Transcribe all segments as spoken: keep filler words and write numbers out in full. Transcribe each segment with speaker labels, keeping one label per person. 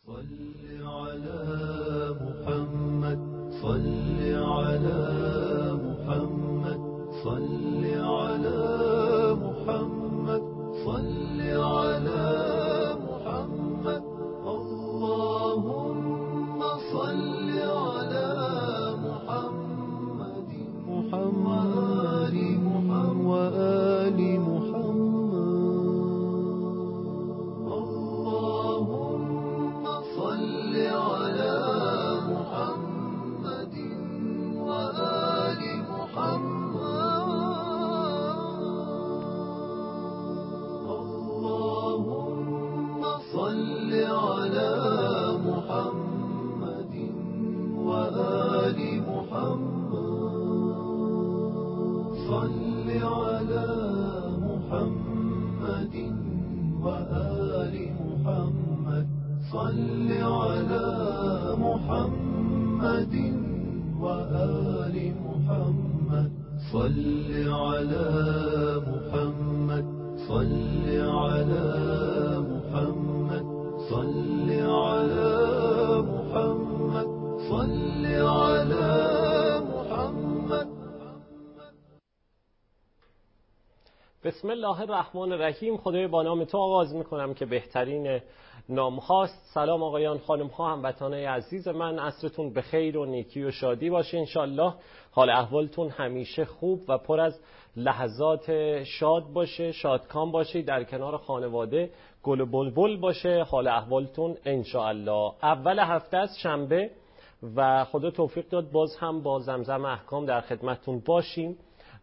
Speaker 1: صل على محمد صل على محمد صل على محمد صل على محمد اللهم صل على محمد محمد وآل محمد اللهم صل على محمد وآل محمد اللهم صل على محمد وآل محمد صل على محمد وآل محمد صل على محمد وآل محمد صل على محمد صل على محمد صل على محمد صل على محمد.
Speaker 2: بسم الله الرحمن الرحیم. خدای با نام تو آغاز میکنم که بهترین نام هاست. سلام آقایان، خانم ها، هموطنان عزیز من، عصرتون به خیر و نیکی و شادی باشه انشالله. حال احوالتون همیشه خوب و پر از لحظات شاد باشه، شادکام باشه، در کنار خانواده گل و بلبل باشه حال احوالتون انشالله. اول هفته است، شنبه، و خدا توفیق داد باز هم با زمزم احکام در خدمتتون باشیم.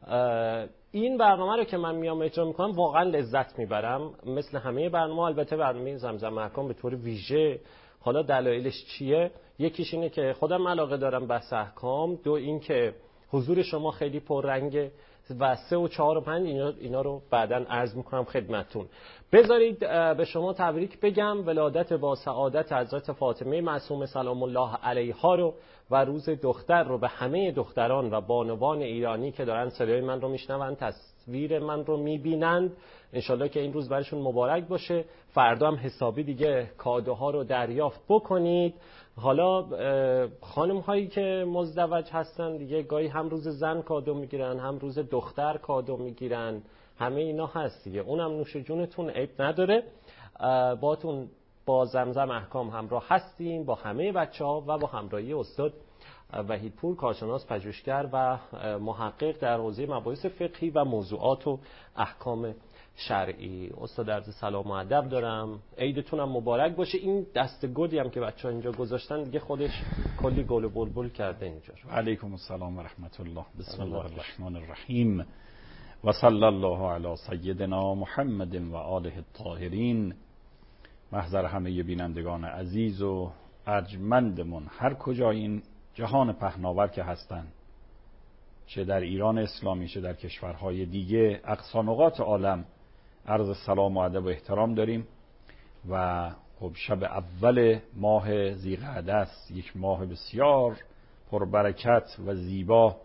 Speaker 2: این برنامه رو که من میام اجرا میکنم واقعا لذت میبرم، مثل همه برنامه. البته برنامه زمزم احکام به طور ویژه، حالا دلایلش چیه؟ یکیش اینه که خودم علاقه دارم بحث احکام، دو این که حضور شما خیلی پررنگه، و سه و چهار و پنج اینا, اینا رو بعداً عرض میکنم خدمتتون. بذارید به شما تبریک بگم ولادت با سعادت حضرت فاطمه معصومه سلام الله علیها رو و روز دختر رو به همه دختران و بانوان ایرانی که دارن صدای من رو میشنون، تصویر من رو میبینند. انشالله که این روز برشون مبارک باشه. فردا هم حسابی دیگه کادوها رو دریافت بکنید. حالا خانم هایی که مزدوج هستن دیگه گاهی هم روز زن کادو میگیرن، هم روز دختر کادو میگیرن، همه اینا هست دیگه. اونم نوش جونتون، عیب نداره. باتون با زمزم احکام همراه هستیم، با همه بچه ها و با همراهی استاد وحیدپور، کارشناس پژوهشگر و محقق در حوزه مباحث فقهی و موضوعات و احکام شرعی. استاد عرض سلام و ادب دارم. عیدتون هم مبارک باشه. این دست گلی هم که بچه‌ها اینجا گذاشتن دیگه خودش کلی گل و بلبل کرده اینجا.
Speaker 3: علیکم السلام و رحمت الله. بسم الله الرحمن الرحیم و صلی الله علی سیدنا محمد و آله الطاهرین. محضر همه بینندگان عزیز و ارجمندمون هر کجا این جهان پهناور که هستن، چه در ایران اسلامی چه در کشورهای دیگه، اقصا نقاط عالم، عرض سلام و ادب و احترام داریم. و خب شب اول ماه ذی‌قعده است، یک ماه بسیار پربرکت و زیبا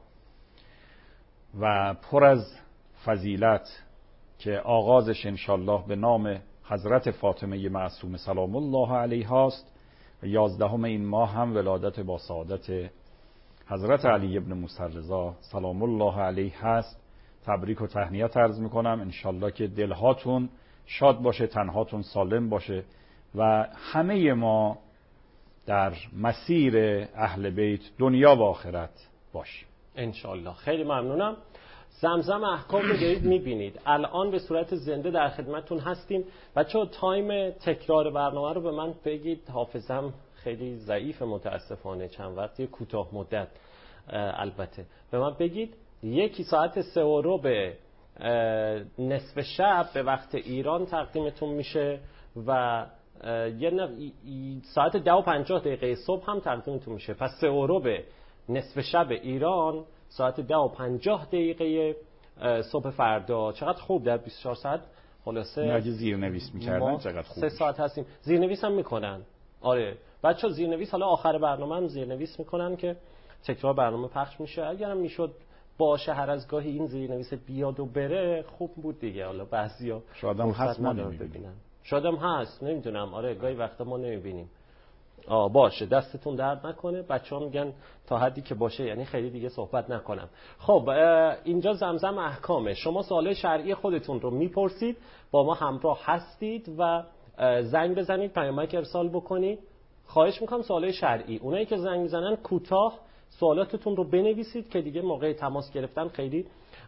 Speaker 3: و پر از فضیلت که آغازش انشالله به نام حضرت فاطمه معصومه سلام الله علیها است و یازدهم این ماه هم ولادت با سعادت حضرت علی ابن موسی رضا سلام الله علیه هست. تبریک و تهنیت عرض میکنم. انشالله که دلهاتون شاد باشه، تنهاتون سالم باشه و همه ما در مسیر اهل بیت دنیا و آخرت باشیم
Speaker 2: انشالله. خیلی ممنونم. زمزم احکام رو دارید میبینید الان به صورت زنده در خدمتتون هستیم. بچه‌ها تایم تکرار برنامه رو به من بگید، حافظم خیلی ضعیف متاسفانه، چند وقتی کوتاه مدت البته. به من بگید یکی ساعت سه و ربع نصف شب به وقت ایران تقدیمتون میشه و یه ساعت ده و پنجاه دقیقه صبح هم تقدیمتون میشه. پس سه و ربع نصف شب ایران، ساعت ده و پنجاه دقیقه صبح فردا. چقدر خوب، در بیست و چهار ساعت خلاصه
Speaker 3: اگه زیرنویس میکردن چقدر خوب.
Speaker 2: سه ساعت هستیم. زیرنویس هم میکنن. آره بچه‌ها زیرنویس، حالا آخر برنامه هم زیرنویس میکنن که تکرار برنامه پخش میشه. اگرم میشد باشه هر از گاهی این زیرنویس بیاد و بره خوب بود دیگه. حالا بعضیا
Speaker 3: شاید هم هست ما نمیبینیم،
Speaker 2: شاید هم هست نمیدونم. آره گاهی وقتا ما نمیبینیم. آه باشه، دستتون درد نکنه. بچه‌ها میگن تا حدی که باشه، یعنی خیلی دیگه صحبت نکنم. خب اینجا زمزم احکامه. شما سوال شرعی خودتون رو میپرسید، با ما همراه هستید و زنگ بزنید، پیامک ارسال بکنید. خواهش میکنم سوال شرعی، اونایی که زنگ میزنن کوتاه سوالاتتون رو بنویسید که دیگه موقع تماس گرفتن خیلی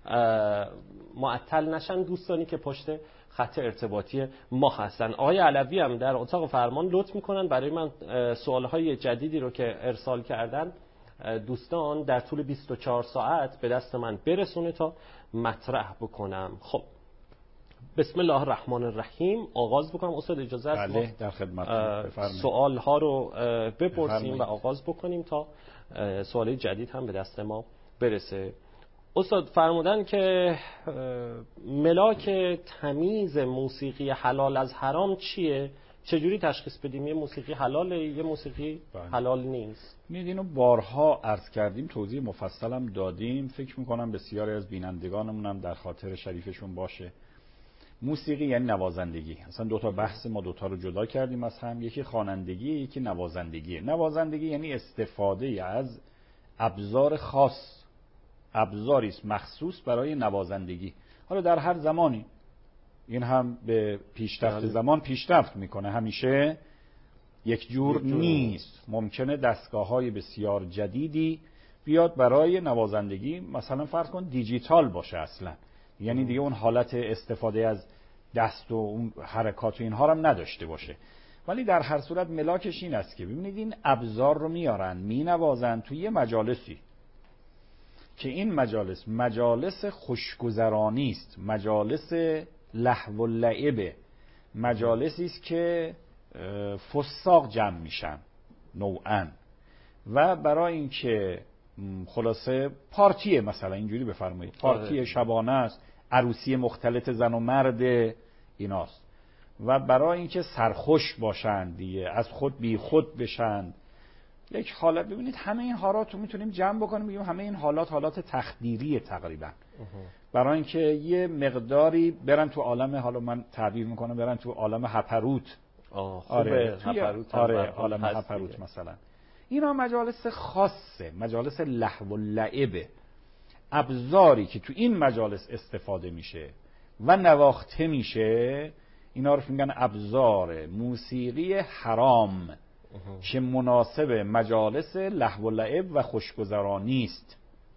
Speaker 2: معطل نشن دوستانی که پشت خط ارتباطی ما هستن. آقای علوی هم در اتاق فرمان لطف میکنن برای من سوالهای جدیدی رو که ارسال کردن دوستان در طول بیست و چهار ساعت به دست من برسونه تا مطرح بکنم. خب بسم الله الرحمن الرحیم آغاز بکنم. استاد اجازه است
Speaker 3: بله در خدمتتون، بفرمایید.
Speaker 2: سوال ها رو بپرسیم و آغاز بکنیم تا سوال جدید هم به دست ما برسه. استاد فرمودن که ملاک تمیز موسیقی حلال از حرام چیه؟ چجوری تشخیص بدیم یه موسیقی حلاله یه موسیقی بله. حلال نیست؟
Speaker 3: می‌دونید اینو بارها عرض کردیم، توضیح مفصلم دادیم. فکر می‌کنم بسیاری از بینندگانمون هم در خاطر شریفشون باشه. موسیقی یعنی نوازندگی. اصلا دو تا بحث ما دو تا رو جدا کردیم از هم، یکی خوانندگی یکی نوازندگی. نوازندگی یعنی استفاده از ابزار خاص، ابزاری است مخصوص برای نوازندگی. حالا در هر زمانی این هم به پیشرفت زمان پیشرفت میکنه، همیشه یک جور نیست. ممکنه دستگاه‌های بسیار جدیدی بیاد برای نوازندگی، مثلا فرض کن دیجیتال باشه اصلا، یعنی دیگه اون حالت استفاده از دست و اون حرکات و اینها رو هم نداشته باشه. ولی در هر صورت ملاکش این است که ببینید این ابزار رو میارن مینوازن توی یه مجالسی که این مجالس مجالس خوشگذرانی است، مجالس لهو و لعبه، مجالسی است که فساق جمع میشن نوعاً، و برای اینکه خلاصه پارتیه، مثلا اینجوری بفرمایید پارتی شبانه است، عروسی مختلط زن و مرد ایناست، و برای اینکه سرخوش باشند دیگه، از خود بی خود بشن. یک حالت ببینید همه این حالات رو میتونیم جمع بکنیم بگیم همه این حالات حالات تخدیریه تقریبا، برای اینکه یه مقداری برن تو عالم، حالا من تعبیر میکنم برن تو عالم هپروت.
Speaker 2: آه خوبه هپروت.
Speaker 3: آره عالم هپروت مثلا. اینا مجالس خاصه، مجالس لهو و لعبه، ابزاری که تو این مجالس استفاده میشه و نواخته میشه، اینا رو میگن ابزار موسیقی حرام که مناسب مجالس لهو و لعب و خوشگذرانی است.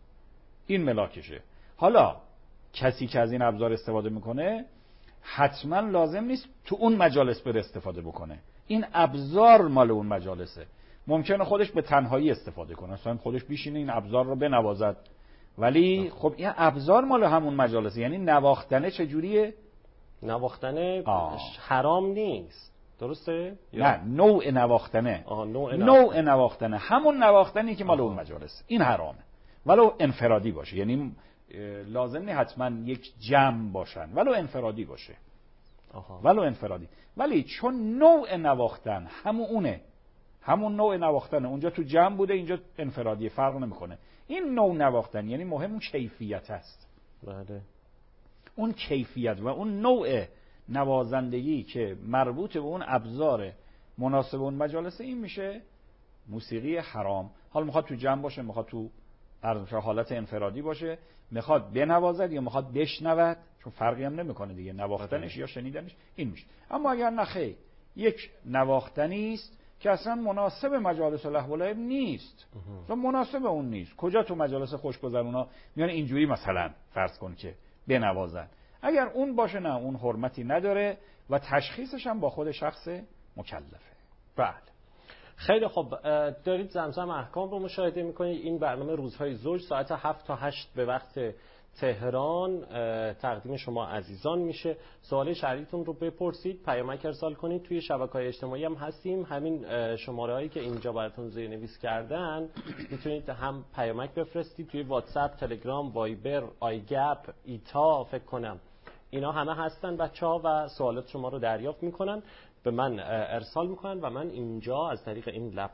Speaker 3: این ملاکشه. حالا کسی که از این ابزار استفاده میکنه حتما لازم نیست تو اون مجالس بره استفاده بکنه، این ابزار مال اون مجالسه. ممکنه خودش به تنهایی استفاده کنه، مثلا خودش بیشینه این ابزار رو بنوازد، ولی خب این ابزار مال همون مجالسه. یعنی نواختنه چجوریه؟
Speaker 2: نواختنه حرام نیست، درسته؟
Speaker 3: نه نوع نواختنه.
Speaker 2: آه نوع,
Speaker 3: نوع نواختنه همون نواختنی که مال اون مجالسه، این حرامه، ولو انفرادی باشه. یعنی لازم نیست حتما یک جمع باشن، ولو انفرادی باشه.
Speaker 2: آها.
Speaker 3: ولو انفرادی، ولی چون نوع نواختن همون اونه، همون نوع نواختن اونجا تو جمع بوده اینجا انفرادی، فرق نمیکنه. این نوع نواختن یعنی مهم اون کیفیت است.
Speaker 2: بله.
Speaker 3: اون کیفیت و اون نوع نوازندگی که مربوط به اون ابزار مناسب اون مجالسه، این میشه موسیقی حرام. حالا میخواد تو جمع باشه، میخواد تو حالت انفرادی باشه، میخواد بنوازد یا میخواد بشنود، چون فرقی هم نمیکنه دیگه نواختنش یا شنیدنش، این میشه. اما اگر نخیر یک نواختنی است که اصلا مناسب مجالس لهو و لعب نیست، و مناسب اون نیست، کجا تو مجالس خوشگذرونا میان اینجوری مثلا فرض کن که بنوازن، اگر اون باشه نه اون حرمتی نداره و تشخیصش هم با خود شخص مکلفه. بله
Speaker 2: خیلی خوب. دارید زمزم احکام رو مشاهده میکنید. این برنامه روزهای زوج ساعت هفت تا هشت به وقت تهران تقدیم شما عزیزان میشه. سوال شرعیتون رو بپرسید، پیامک ارسال کنید. توی شبکه‌های اجتماعی هم هستیم، همین شماره هایی که اینجا براتون زیرنویس کردن میتونید هم پیامک بفرستید توی واتساپ، تلگرام، وایبر، آیگپ، ایتا، فکر کنم اینا همه هستن بچه‌ها و سوالات شما رو دریافت میکنن، به من ارسال میکنن و من اینجا از طریق این لپ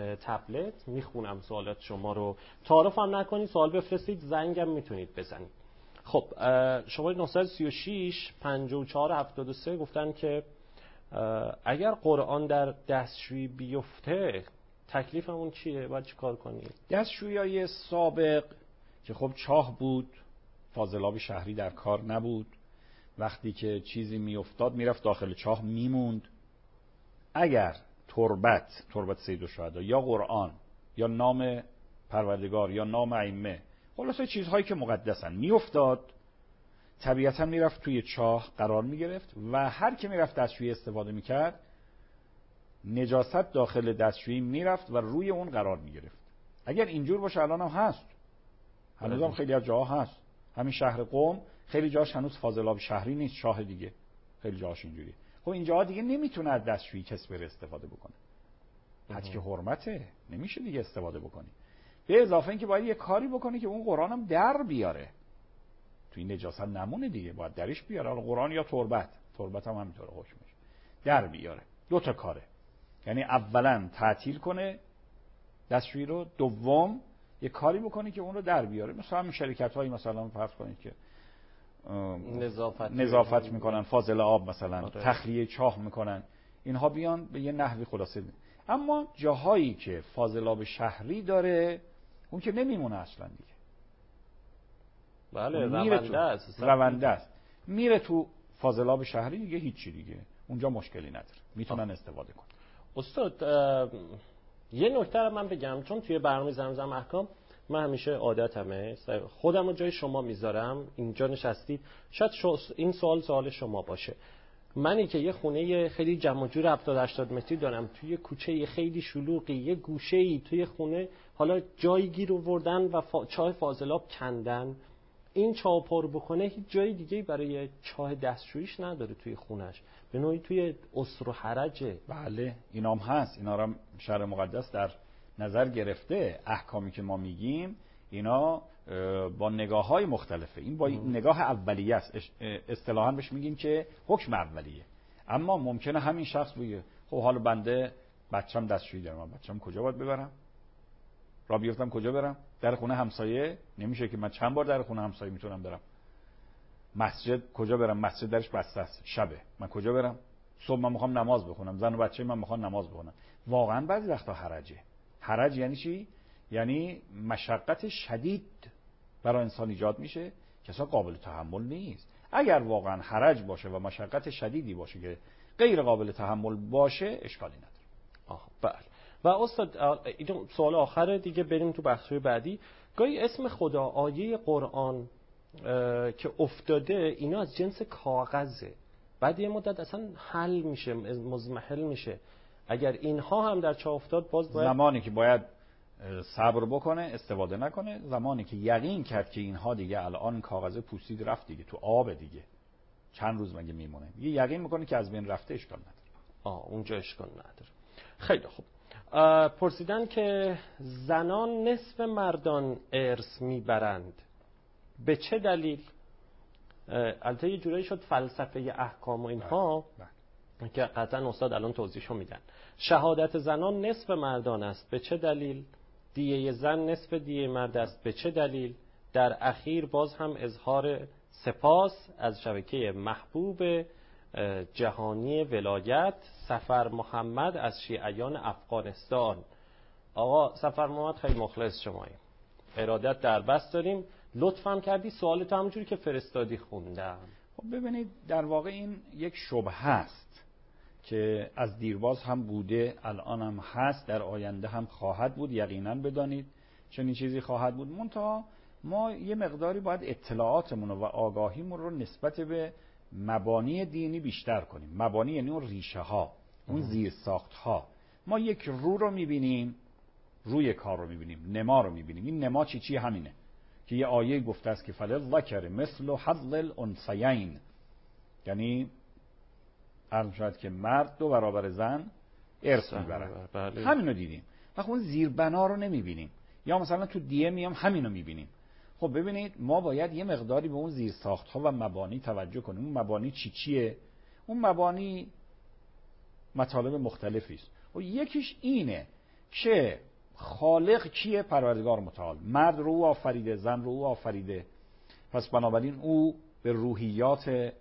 Speaker 2: تبلت میخونم سوالات شما رو. تعارف هم نکنید، سوال بفرستید، زنگم میتونید بزنید. خب شما نه سه شش پنج چهار هفت دو سه گفتن که اگر قرآن در دستشویی بیفته تکلیفمون چیه؟ باید چی کار کنیم؟
Speaker 3: دستشویی‌های سابق که خب چاه بود، فاضلاب شهری در کار نبود، وقتی که چیزی میافتاد میرفت داخل چاه میموند. اگر تربت تربت سید الشهدا یا قرآن یا نام پروردگار یا نام ائمه، خلاصه چیزهایی که مقدسن، میافتاد، طبیعتا میرفت توی چاه قرار میگرفت و هر که میرفت دستشویی استفاده میکرد نجاست داخل دستشویی میرفت و روی اون قرار میگرفت. اگر اینجور باشه الان هم هست، هنوز هم خیلی از جاها هست. همین شهر قم خیلی جاش هنوز فاضلاب شهری نیست، چاه دیگه، خیلی جاش اینجوریه. خب این جاها دیگه نمیتونه از دستشویی کسی بره استفاده بکنه، حد که حرمته، نمیشه دیگه استفاده بکنی. به اضافه اینکه باید یه کاری بکنی که اون قرآن هم در بیاره، تو این نجاست نمونه دیگه، باید درش بیاره. حالا قرآن یا تربت، تربت هم همینطوره حکمش، در بیاره. دو تا کاره، یعنی اولا تعطیل کنه دستشویی رو، دوم یه کاری بکنی که اون رو در بیاره. مثلا همین شرکت‌هایی مثلا فرض کنید که
Speaker 2: نظافت
Speaker 3: نظافت میکنن، فاضل آب مثلا،
Speaker 2: آره.
Speaker 3: تخلیه چاه میکنن، اینها بیان به یه نحوی خلاصه می. اما جاهایی که فاضل آب شهری داره اون که نمیمونه اصلا دیگه.
Speaker 2: بله، رونده است،
Speaker 3: رونده است، میره تو فاضل آب شهری دیگه، هیچی دیگه اونجا مشکلی نداره، میتونن استفاده کنن.
Speaker 2: استاد یه نکته رو من بگم، چون توی برنامه زمزم احکام من همیشه عادتمه خودم رو جای شما میذارم، اینجا نشستید، شاید این سوال سوال شما باشه. منی که یه خونه خیلی جمع جور هفتاد هشتاد متری دارم توی کوچه خیلی شلوغی، یه گوشه‌ای توی خونه حالا جایی گیر آوردن و فا... چاه فاضلاب کندن، این چاه پر بکنه هیچ جای دیگه برای چاه دستشوییش نداره توی خونش، به نوعی توی اسر و حرجه.
Speaker 3: بله اینام هست، اینا رو شرع مقدس در نظر گرفته. احکامی که ما میگیم اینا با نگاه‌های مختلفه. این با نگاه اولیه است، اصطلاحاً بهش میگیم که حکم اولیه. اما ممکنه همین شخص بگه خب حالا بنده بچه‌م دستشویی داره، من بچه‌م کجا باید ببرم؟ را بیفتم کجا برم؟ در خونه همسایه نمیشه که من چند بار در خونه همسایه میتونم برم. مسجد کجا برم؟ مسجد درش بسته است، شبه، من کجا برم؟ صبح من میخوام نماز بخونم، زن و بچه من میخوان نماز بخونن. واقعا بعضی وقتا حرجه. حرج یعنی چی؟ یعنی مشقت شدید برای انسان ایجاد میشه که اصلا قابل تحمل نیست. اگر واقعا حرج باشه و مشقت شدیدی باشه که غیر قابل تحمل باشه، اشکالی نداره.
Speaker 2: آه بله. و استاد این سوال آخره دیگه، بریم تو بخش‌های بعدی. گاهی اسم خدا، آیه قرآن که افتاده اینا از جنس کاغذه، بعد یه مدت اصلا حل میشه، مزمحل میشه. اگر اینها هم در چاه افتاد، باز باید
Speaker 3: زمانی که باید صبر بکنه، استفاده نکنه. زمانی که یقین کرد که اینها دیگه الان کاغذ پوسید رفت دیگه تو آب دیگه، چند روز مگه میمونه، دیگه یقین میکنه که از بین رفته، اشکال نداره.
Speaker 2: آه اونجا اشکال نداره. خیلی خوب. پرسیدن که زنان نصف مردان ارث میبرند، به چه دلیل؟ البته یه جورایی شد فلسفه احکام و اینها که قطعا استاد الان توضیحشو میدن. شهادت زنان نصف مردان است، به چه دلیل؟ دیه زن نصف دیه مرد است، به چه دلیل؟ در اخیر باز هم اظهار سپاس از شبکه محبوب جهانی ولایت سفر محمد از شیعیان افغانستان. آقا سفر محمد خیلی مخلص شماییم، ارادت در بس داریم، لطفم کردی سوالت همونجوری که فرستادی خوندم.
Speaker 3: خب ببینید، در واقع این یک شبهه است که از دیرباز هم بوده، الان هم هست، در آینده هم خواهد بود. یقینا بدانید چنین چیزی خواهد بود. منتها ما یه مقداری باید اطلاعاتمون و آگاهیمون رو نسبت به مبانی دینی بیشتر کنیم. مبانی یعنی اون ریشه ها، اون زیر ساخت ها. ما یک رو رو میبینیم، روی کار رو میبینیم، نما رو میبینیم. این نما چی چی همینه که یه آیه گفته است که فللذکر مثل حظ الانثیین، یعنی عرض شد که مرد دو برابر زن ارث میبرن. بله. همینو دیدیم. وقت اون زیر بنا رو نمیبینیم. یا مثلا تو دیه میام همینو میبینیم. خب ببینید، ما باید یه مقداری به اون زیر ساخت ها و مبانی توجه کنیم. اون مبانی چی چیه؟ اون مبانی مطالب مختلفی است. و یکیش اینه که خالق کیه؟ پروردگار متعال. مرد رو او آفریده، زن رو او آفریده. پس بنابراین او به روحیات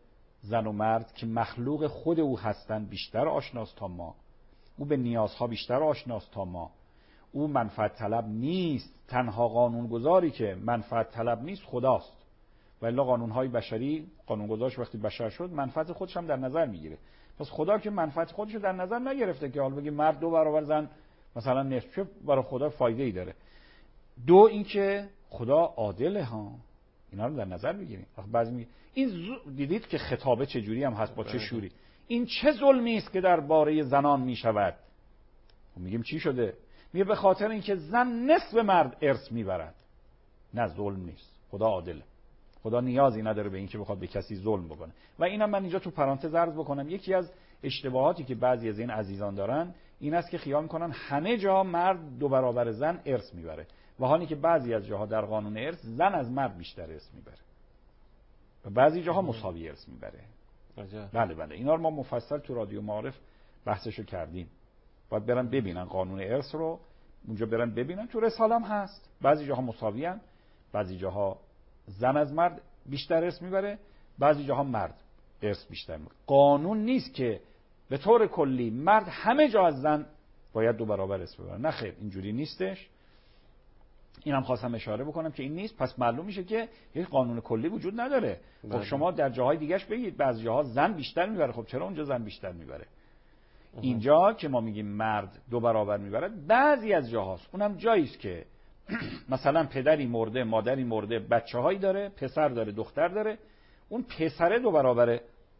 Speaker 3: زن و مرد که مخلوق خود او هستند بیشتر آشناست تا ما، او به نیازها بیشتر آشناست تا ما، او منفعت طلب نیست. تنها قانونگذاری که منفعت طلب نیست خداست، و الا قانونهای بشری، قانونگذارش وقتی بشر شد منفعت خودش هم در نظر میگیره. پس خدا که منفعت خودش رو در نظر نگرفته که حالا بگه مرد دو برابر زن مثلا نصف، چه برای خدا فایده ای داره؟ دو اینکه خدا عادله ها، اینا رو در نظر بگیریم. بعضی میگه این زو... دیدید که خطابه چه جوری هم هست با چه شوری، این چه ظلمی است که درباره زنان میشود. میگیم چی شده؟ میگه به خاطر اینکه زن نصف مرد ارث میبرد. نه، ظلم نیست، خدا عادله. خدا نیازی نداره به اینکه بخواد به کسی ظلم بکنه. و اینم من اینجا تو پرانتز عرض بکنم، یکی از اشتباهاتی که بعضی از این عزیزان دارن این است که خیال میکنن همه جا مرد دو برابر زن ارث میبره، و حالی که بعضی از جاها در قانون ارث زن از مرد بیشتر ارث میبره و بعضی جاها مساوی ارث میبره. بله بله اینا رو ما مفصل تو رادیو معارف بحثشو کردیم. باید برن ببینن قانون ارث رو، اونجا برن ببینن. تو رساله هم هست، بعضی جاها مساوی ان، بعضی جاها زن از مرد بیشتر ارث میبره، بعضی جاها مرد ارث بیشتر میبره. قانون نیست که به طور کلی مرد همه جا از زن باید دو برابر ارث ببره. نه خیر، اینجوری نیستش. اینم خواستم اشاره بکنم که این نیست. پس معلوم میشه که یک قانون کلی وجود نداره. خب شما در جاهای دیگهش بگید بعضی جاها زن بیشتر میبره، خب چرا اونجا زن بیشتر میبره؟ اینجا که ما میگیم مرد دو برابر میبره، بعضی از جاهاست، اونم جایی است که مثلا پدری مرده، مادری مرده، بچه‌هایی داره، پسر داره، دختر داره، اون پسره دو برابر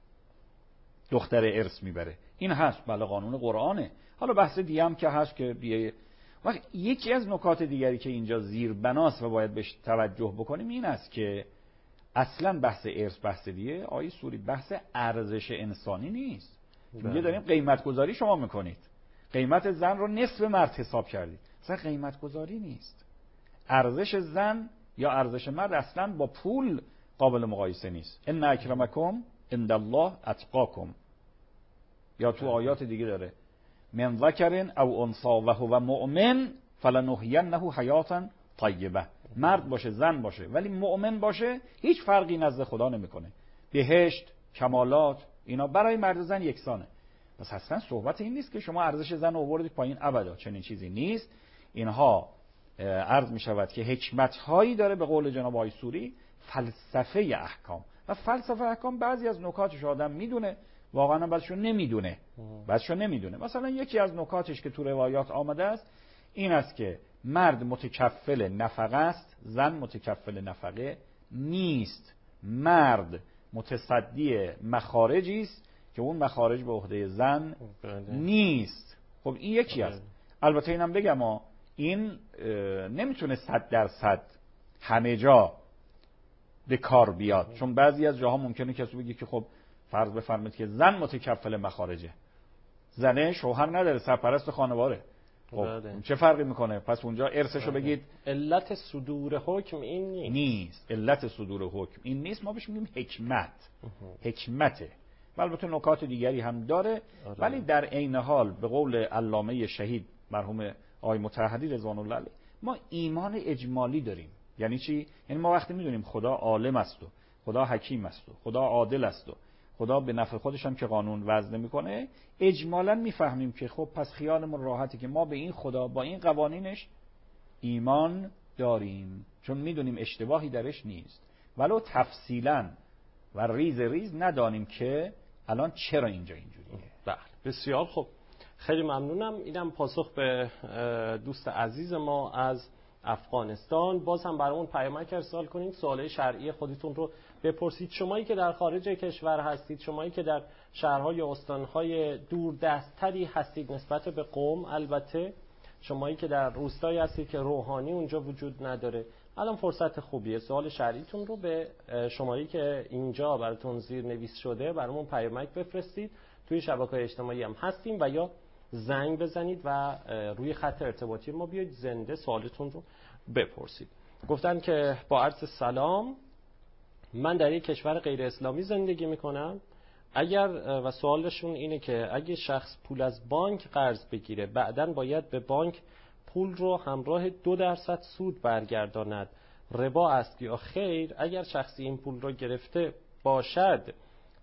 Speaker 3: دختر ارث میبره. این هست، بله قانون قرآنه. حالا بحث دیگه هم که هست که بیه وقت یکی از نکات دیگری که اینجا زیر بناست و باید بهش توجه بکنیم این است که اصلا بحث ارث بحث دیگه آیه سوری بحث ارزش انسانی نیست. میگه داریم قیمت گذاری شما میکنید، قیمت زن رو نصف مرد حساب کردید. اصلا قیمت گذاری نیست. ارزش زن یا ارزش مرد اصلا با پول قابل مقایسه نیست. ان اکرمکم عند الله اتقاکم. یا تو آیات دیگه داره من ذکر او انثی و هو مؤمن فلنحینه حیاتا طیبه. مرد باشه زن باشه ولی مؤمن باشه هیچ فرقی نزد خدا نمیکنه. بهشت، کمالات اینا برای مرد و زن یکسانه. پس اصلا صحبت این نیست که شما ارزش زن رو آوردید پایین، ابدا چنین چیزی نیست. اینها عرض می شود که حکمت هایی داره، به قول جناب آقای سوری فلسفه احکام. و فلسفه احکام بعضی از نکاتش آدم میدونه، واقعا بعضیشو نمیدونه. بعضیشو نمیدونه. مثلا یکی از نکاتش که تو روایات آمده است این است که مرد متکفل نفقه است، زن متکفل نفقه نیست. مرد متصدی مخارجی است که اون مخارج به عهده زن نیست. خب این یکی است. البته اینم بگم ها این نمیتونه صد درصد همه جا به کار بیاد، چون بعضی از جاها ممکنه کسی بگه که خب فرض بفرمایید که زن متکفل مخارجه، زنه شوهر نداره، سرپرست خانواده، خب چه فرقی میکنه؟ پس اونجا ارثشو بگید.
Speaker 2: علت صدور حکم این نیست.
Speaker 3: نیست علت صدور حکم این نیست. ما بهش میگیم حکمت. حکمته. البته نکات دیگری هم داره، ولی در عین حال به قول علامه شهید مرحوم آقای مطهری رضوان الله علیه ما ایمان اجمالی داریم. یعنی چی؟ یعنی ما وقتی میدونیم خدا عالم است و خدا حکیم است و خدا عادل است و خدا به نفع خودش هم که قانون وضع میکنه، اجمالاً میفهمیم که خب پس خیالمون راحته که ما به این خدا با این قوانینش ایمان داریم، چون میدونیم اشتباهی درش نیست، ولو تفصیلاً و ریز ریز ندانیم که الان چرا اینجا اینجوریه.
Speaker 2: بله بسیار خوب، خیلی ممنونم. اینم پاسخ به دوست عزیز ما از افغانستان. باز هم برامون پیامک ارسال کنید، سوالای شرعی خودتون رو بپرسید. شمایی که در خارج کشور هستید، شمایی که در شهرهای و استانهای دوردستتری هستید نسبت به قم، البته شمایی که در روستایی هستید که روحانی اونجا وجود نداره، الان فرصت خوبیه سوال شرعیتون رو به شمایی که اینجا براتون زیر نویس شده برامون پیامک بفرستید. توی شبکه‌های اجتماعی هم هستیم و یا زنگ بزنید و روی خط ارتباطی ما بیاید زنده سوالتون رو بپرسید. گفتن که با عرض سلام، من در یک کشور غیر اسلامی زندگی میکنم. اگر و سوالشون اینه که اگه شخص پول از بانک قرض بگیره بعداً باید به بانک پول رو همراه دو درصد سود برگرداند، ربا است یا خیر؟ اگر شخصی این پول رو گرفته باشد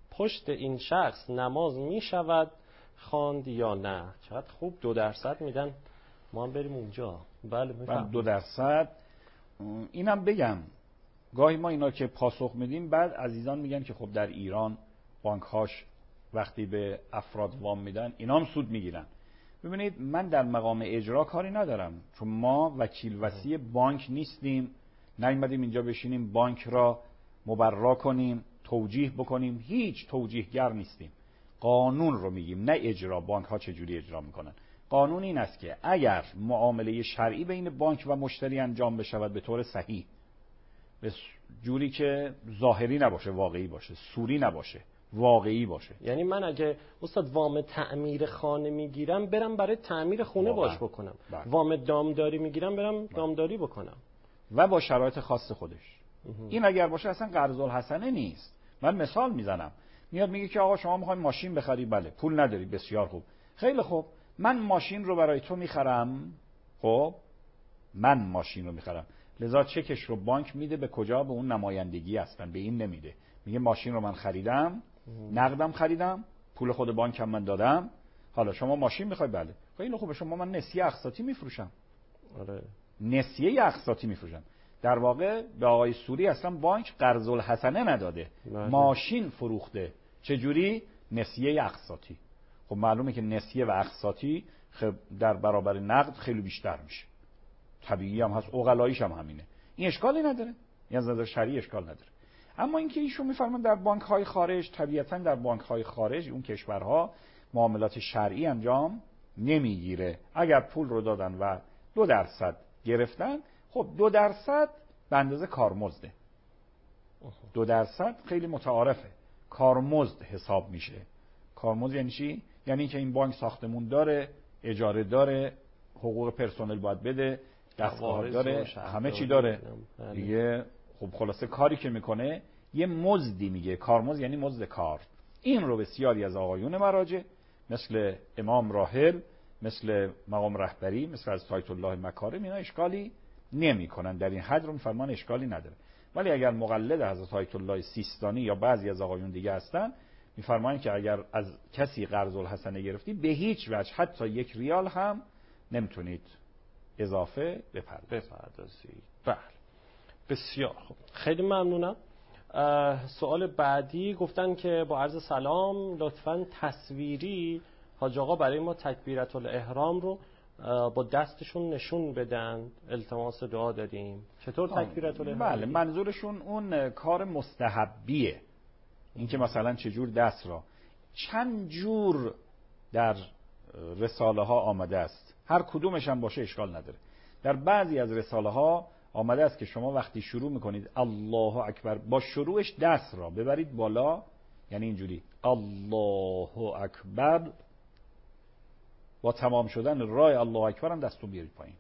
Speaker 2: پشت این شخص نماز می شود خواند یا نه؟ چقدر خوب دو درصد میدن، ما هم بریم اونجا. بله میفهم.
Speaker 3: دو درصد. اینم بگم گاهی ما اینا که پاسخ میدیم بعد عزیزان میگن که خب در ایران بانک‌هاش وقتی به افراد وام میدن اینا هم سود میگیرن. ببینید من در مقام اجرا کاری ندارم، چون ما وکیل وصی بانک نیستیم، نیومدیم اینجا بشینیم بانک را مبرا کنیم، توجیه بکنیم، هیچ توجیهگر نیستیم. قانون رو میگیم نه اجرا. بانک ها چجوری اجرا میکنن؟ قانون این است که اگر معامله شرعی بین بانک و مشتری انجام بشود به طور صحیح، به جوری که ظاهری نباشه، واقعی باشه، سوری نباشه، واقعی باشه.
Speaker 2: یعنی من اگه استاد وام تعمیر خانه میگیرم برم برای تعمیر خونه باش بکنم،
Speaker 3: بله.
Speaker 2: وام دامداری میگیرم برم بله. دامداری بکنم
Speaker 3: و با شرایط خاص خودش. این اگر باشه اصلا قرض الحسنه نیست. من مثال میزنم، میاد میگه که آقا شما میخوای ماشین بخری، بله پول نداری، بسیار خوب، خیلی خوب، من ماشین رو برای تو میخرم. خب من ماشین رو میخرم، لذا چکش رو بانک میده به کجا؟ به اون نمایندگی هستن، به این نمیده. میگه ماشین رو من خریدم، نقدم خریدم، پول خود بانکم من دادم، حالا شما ماشین میخوای؟ بله خیلی خوبه، شما من نسیه اقساطی میفروشم.
Speaker 2: آره
Speaker 3: نسیه اقساطی میفروشم. در واقع به آقای سوری اصلا بانک قرض الحسنه نداده، بله. ماشین فروخته. چجوری؟ نسیه اقساطی. خب معلومه که نسیه و اقساطی در برابر نقد خیلی بیشتر میشه. طبیعی هم هست، عقلاییش هم همینه. این اشکالی نداره، این از نظر شرعی اشکال نداره. اما اینکه ایشون میفرمان در بانک های خارج، طبیعتا در بانک های خارج اون کشورها معاملات شرعی انجام نمیگیره. اگر پول رو دادن و دو درصد گرفتن، خب دو درصد به اندازه کارمزده. دو درصد خیلی متعارفه، کارمزد حساب میشه. کارمزد یعنی چی؟ یعنی که این بانک ساختمون داره، اجاره داره، حقوق پرسنل باید بده، دستگاه داره، همه چی داره دیگه. خب خلاصه کاری که میکنه یه مزدی میگه. کارمزد یعنی مزد کار. این رو بسیاری از آقایون مراجع مثل امام راحل، مثل مقام رهبری، مثل از آیت الله مکارم، اینا اشکالی نمی کنن. در این حد رو میفرمان اشکالی نداره. ولی اگر مقلد حضرت آیت الله سیستانی یا بعضی از آقایون دیگه هستن، میفرمایند که اگر از کسی قرض الحسنه گرفتی به هیچ وجه حتی یک ریال هم نمیتونید اضافه
Speaker 2: بپردازید. بله بسیار خوب، خیلی ممنونم. سوال بعدی گفتن که با عرض سلام لطفاً تصویری حاج آقا برای ما تکبیرت الاحرام رو با دستشون نشون بدن، التماس دعا داریم. چطور تکبیرت الاحرام؟
Speaker 3: بله منظورشون اون کار مستحبیه، این که مثلا چجور دست را، چند جور در رساله ها آمده است، هر کدومش هم باشه اشکال نداره. در بعضی از رساله ها آمده است که شما وقتی شروع میکنید الله اکبر، با شروعش دست را ببرید بالا، یعنی اینجوری الله اکبر، با تمام شدن رای الله اکبر هم دستو بیارید پایین.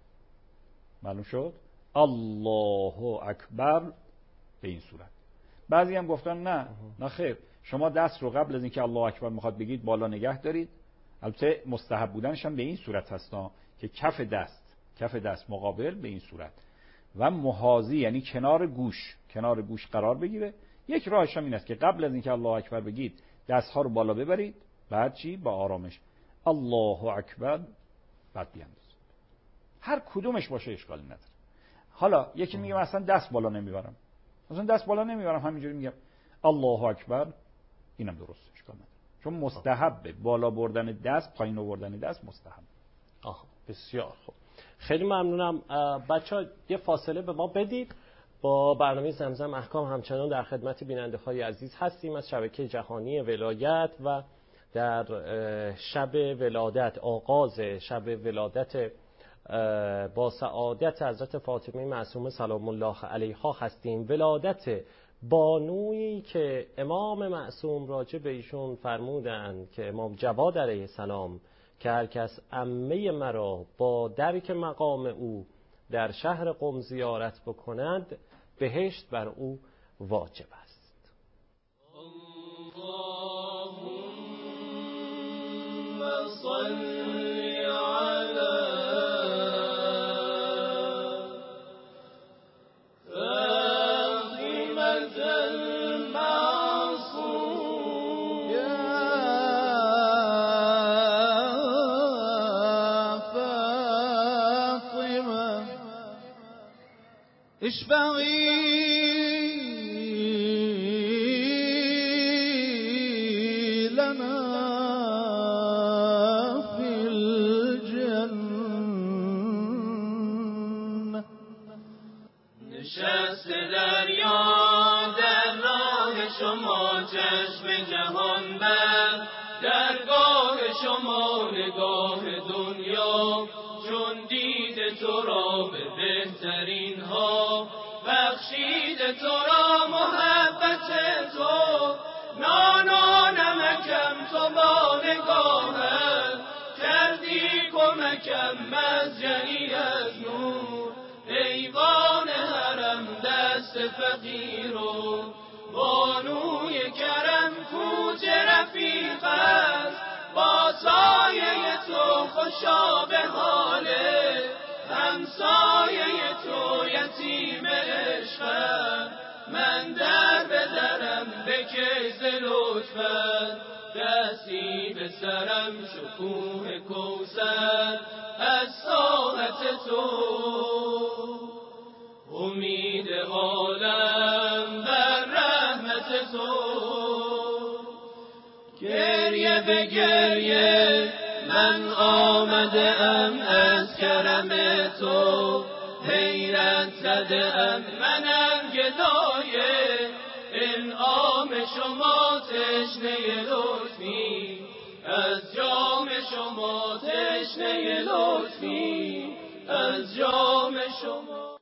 Speaker 3: معلوم شد؟ الله اکبر به این صورت. بعضی هم گفتن نه نه خیر، شما دست رو قبل از اینکه الله اکبر میخواد بگید بالا نگه دارید. البته مستحب بودنش هم به این صورت هستا که کف دست کف دست مقابل به این صورت و محاذی، یعنی کنار گوش کنار گوش قرار بگیره. یک راهش هم این است که قبل از اینکه الله اکبر بگید دست ها رو بالا ببرید، بعد چی؟ با آرامش الله اکبر، بعد بیاندازید. هر کدومش باشه اشکالی نداره. حالا یکی میگه مثلا دست بالا نمیبرم، مثلا دست بالا نمیبرم همینجوری میگم الله اکبر، اینم درست، اشکال نداره، چون مستحبه بالا بردن دست، پایین آوردن دست مستحب.
Speaker 2: آها بسیار خوب، خیلی ممنونم. بچه‌ها یه فاصله به ما بدید. با برنامه زمزم احکام همچنان در خدمت بیننده‌های عزیز هستیم از شبکه جهانی ولایت و در شب ولادت، آغاز شب ولادت با سعادت حضرت فاطمه معصومه سلام الله علیها هستیم. ولادت بانویی که امام معصوم راجع به ایشون فرمودند که امام جواد علیه السلام که هر کس عمه مرا با درک مقام او در شهر قم زیارت بکند بهشت بر او واجب است.
Speaker 1: اللهم صل علی فاطمة المعصومة اشفقی لنا فی الجنة.
Speaker 4: نشست دریا در راه شما، چشم جهان بر درگاه شما، نگاه دنیا چون دید تو را به بهترین ها، بخشید تو را محبت تو، نانا نمکم تو با نگاهت، کردی کمکم مزجعی از نور، ایوان حرم دست فقیر و بانوی کرم کوچ رفیق است، با سایه تو خوشا به حاله، همسایه تو یتیم عشقم، من در به درم بکش ز لطفت، دستی به سرم شکوه کوثر از ساعت تو، امید عالم بر رحمت تو، گریه به گریه من آمده ام از کرم تو، حیرت زده ام منم گدای انعام شما، تشنه لطفی از جام شما، تشنه لطفی از جام شما.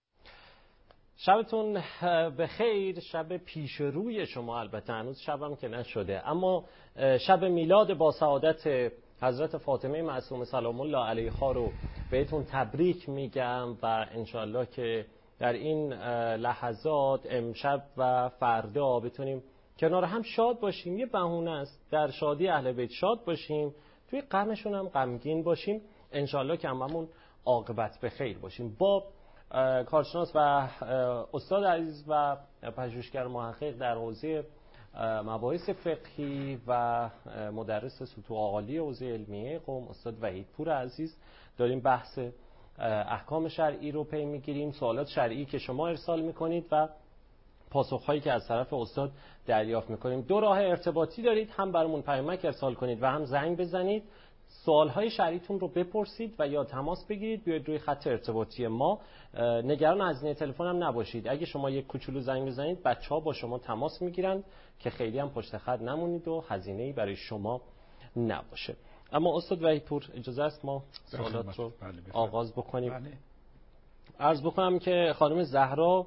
Speaker 2: شبتون به خیر، شب پیش روی شما، البته هنوز شبم که نشده، اما شب میلاد با سعادت حضرت فاطمه معصومه سلام الله علیها رو بهتون تبریک میگم و انشالله که در این لحظات امشب و فردا بتونیم کنار هم شاد باشیم. یه بهونه است در شادی اهل بیت شاد باشیم، توی غمشون هم غمگین باشیم، انشالله که هممون عاقبت به خیر باشیم. با کارشناس و استاد عزیز و پژوهشگر محقق در حوزه مباحث فقهی و مدرس سطوح عالی حوزه علمیه قم، استاد وحیدپور عزیز، داریم بحث احکام شرعی رو پی میگیریم، سوالات شرعی که شما ارسال میکنید و پاسخهایی که از طرف استاد دریافت میکنیم. دو راه ارتباطی دارید، هم برامون پیامک ارسال کنید و هم زنگ بزنید، سوالهای شرعیتون رو بپرسید و یا تماس بگیرید بیاید روی خط ارتباطی ما. نگران هزینه تلفن هم نباشید، اگه شما یک کوچولو زنگ بزنید بچه‌ها با شما تماس میگیرند که خیلی هم پشت خط نمونید و هزینه‌ای برای شما نباشه. اما استاد وحیدپور اجازه است ما سوالات رو آغاز بکنیم.
Speaker 3: بله.
Speaker 2: عرض بکنم که خانم زهرا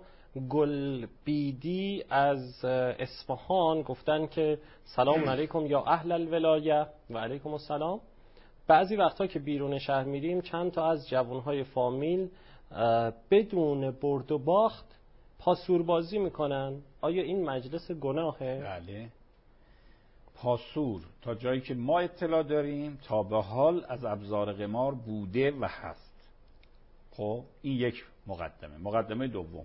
Speaker 2: گلبیدی از اصفهان گفتن که سلام علیکم یا اهل الولایه. و علیکم السلام. بعضی وقتا که بیرون شهر میریم چند تا از جوانهای فامیل بدون برد و باخت پاسور بازی میکنن، آیا این مجلس گناهه؟
Speaker 3: بله. پاسور تا جایی که ما اطلاع داریم تا به حال از ابزار قمار بوده و هست. خب این یک مقدمه. مقدمه دوم،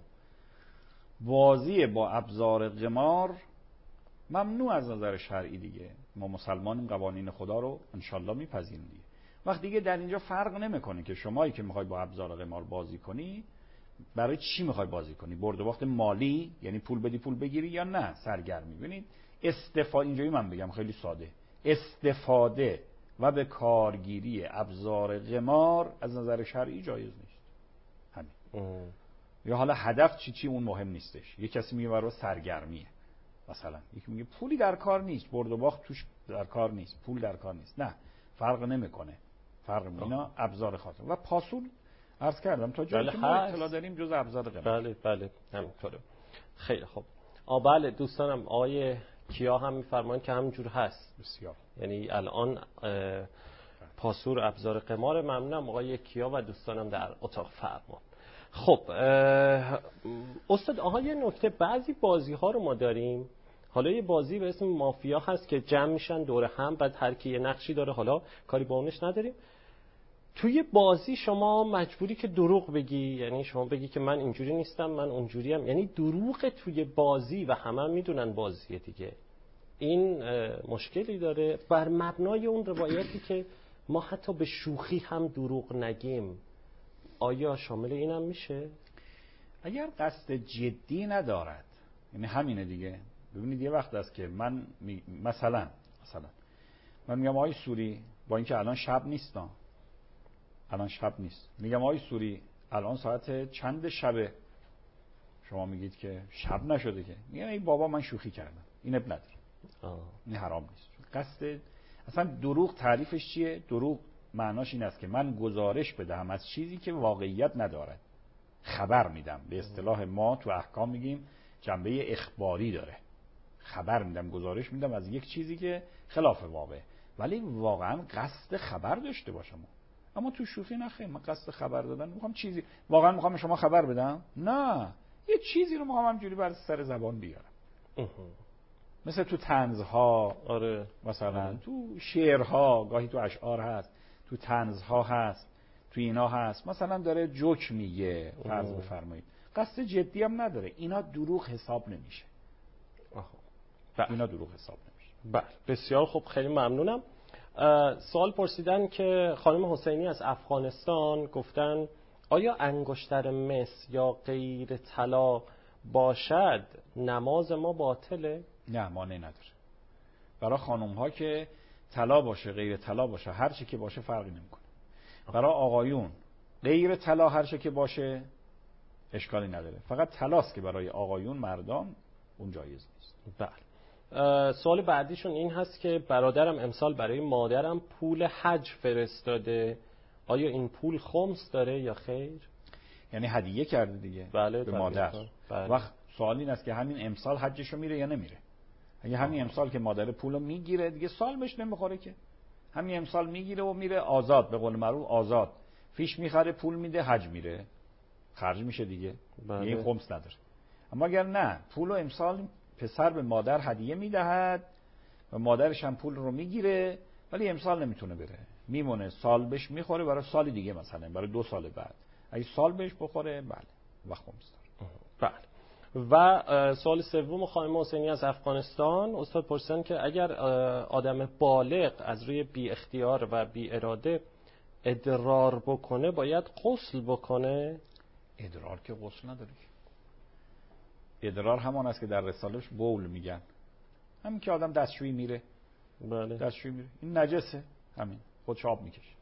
Speaker 3: بازی با ابزار قمار ممنوع از نظر شرعی دیگه. ما مسلمانیم، قوانین خدا رو انشالله میپذیریم دیگه. وقت دیگه در اینجا فرق نمیکنه که شمایی که میخوای با ابزار قمار بازی کنی برای چی میخوای بازی کنی، برد و باخت مالی یعنی پول بدی پول بگیری، یا نه سرگرمی. ببینید استفاده، اینجوری من بگم خیلی ساده، استفاده و به کارگیری ابزار قمار از نظر شرعی جایز نیست. همین. یا حالا هدف چی چی اون مهم نیستش. یه کسی میگه برای سرگرمیه، مثلا یکی میگه پولی در کار نیست، برد و باخت توش در کار نیست، پول در کار نیست. نه، فرق نمیکنه. فرق اینا ابزار خاطر و پاسور عرض کردم تا جایی که ما اطلاع داریم جز ابزار قمار.
Speaker 2: بله بله همینطوره. خیلی خوب. آ بله دوستانم، آقای کیا هم میفرمایند که همینجور هست.
Speaker 3: بسیار.
Speaker 2: یعنی الان پاسور ابزار قمار. ممنونم آقای کیا و دوستانم در اتاق فرمان. خب استاد، آها یه نکته، بعضی بازی ها رو ما داریم، حالا یه بازی به اسم مافیا هست که جمع میشن دور هم، بعد هر کی یه نقشی داره، حالا کاری با اونش نداریم. توی بازی شما مجبوری که دروغ بگی، یعنی شما بگی که من اینجوری نیستم، من اونجوریم، یعنی دروغ توی بازی و همه هم میدونن بازیه دیگه. این مشکلی داره بر مبنای اون روایتی که ما حتی به شوخی هم دروغ نگیم. آیا شامل اینم میشه؟
Speaker 3: اگر قصد جدی ندارد، یعنی همینه دیگه. ببینید یه وقت است که من می... مثلا مثلا من میگم آقای سوری، با اینکه الان شب نیست، نه الان شب نیست، میگم آقای سوری الان ساعت چند شبه؟ شما میگید که شب نشده که. میگم ای بابا من شوخی کردم. این اب نداره، این حرام نیست. قصد اصلا دروغ تعریفش چیه؟ دروغ معناش این است که من گزارش بدهم از چیزی که واقعیت ندارد، خبر میدم. به اصطلاح ما تو احکام میگیم جنبه اخباری داره. خبر میدم، گزارش میدم از یک چیزی که خلاف واقع، ولی واقعا قصد خبر داشته باشم. اما تو شوخی نخیر، من قصد خبر دادن میخوام چیزی، واقعا میخوام شما خبر بدم؟ نه، یه چیزی رو میخوام همجوری بر سر زبان بیارم. مثل تو طنزها، آره، مثلا آره. تو شعرها، گاهی تو اشعار هست، تو طنزها هست، تو اینا هست، مثلا داره جوک میگه، فرض بفرمایید قصد جدی هم نداره، اینا دروغ حساب نمیشه. آها. اینا دروغ حساب نمیشه.
Speaker 2: بله، بسیار خوب، خیلی ممنونم. سوال پرسیدن که خانم حسینی از افغانستان گفتن آیا انگشتر مس یا غیر طلا باشد نماز ما باطله؟
Speaker 3: نه، مانع نداره. برای خانم ها که طلا باشه غیر طلا باشه هر چی که باشه فرقی نمیکنه. برای آقایون غیر طلا هر چی که باشه اشکالی نداره. فقط طلاست که برای آقایون مردان اون جایز نیست.
Speaker 2: بله. سوال بعدیشون این هست که برادرم امسال برای مادرم پول حج فرستاده، آیا این پول خمس داره یا خیر؟
Speaker 3: یعنی هدیه کرده دیگه.
Speaker 2: بله،
Speaker 3: به مادر.
Speaker 2: بله.
Speaker 3: وقت سوال این است که همین امسال حجشو میره یا نمیره. اگه همین امسال که مادر پولو میگیره دیگه سال بهش نمیخوره که. همین امسال میگیره و میره آزاد، به قول معروف آزاد. فیش میخره، پول میده، حج میره. خرج میشه دیگه. بله. این خمس نداره. اما اگر نه، پولو امسال پسر به مادر هدیه میدهد و مادرش هم پول رو میگیره، ولی امسال نمیتونه بره، میمونه، سال بهش میخوره برای سال دیگه، مثلا برای دو سال بعد اگه سال بهش بخوره بله و خمس داره.
Speaker 2: بله. و سوال سوم خانم حسینی از افغانستان، استاد پرسیدن که اگر آدم بالغ از روی بی اختیار و بی اراده ادرار بکنه باید غسل بکنه؟
Speaker 3: ادرار که غسل نداره. ادرار همان است که در رسالهش بول میگن، همین که آدم دستشویی میره.
Speaker 2: بله.
Speaker 3: دستشویی میره، این نجسه، همین خودش آب میکشه.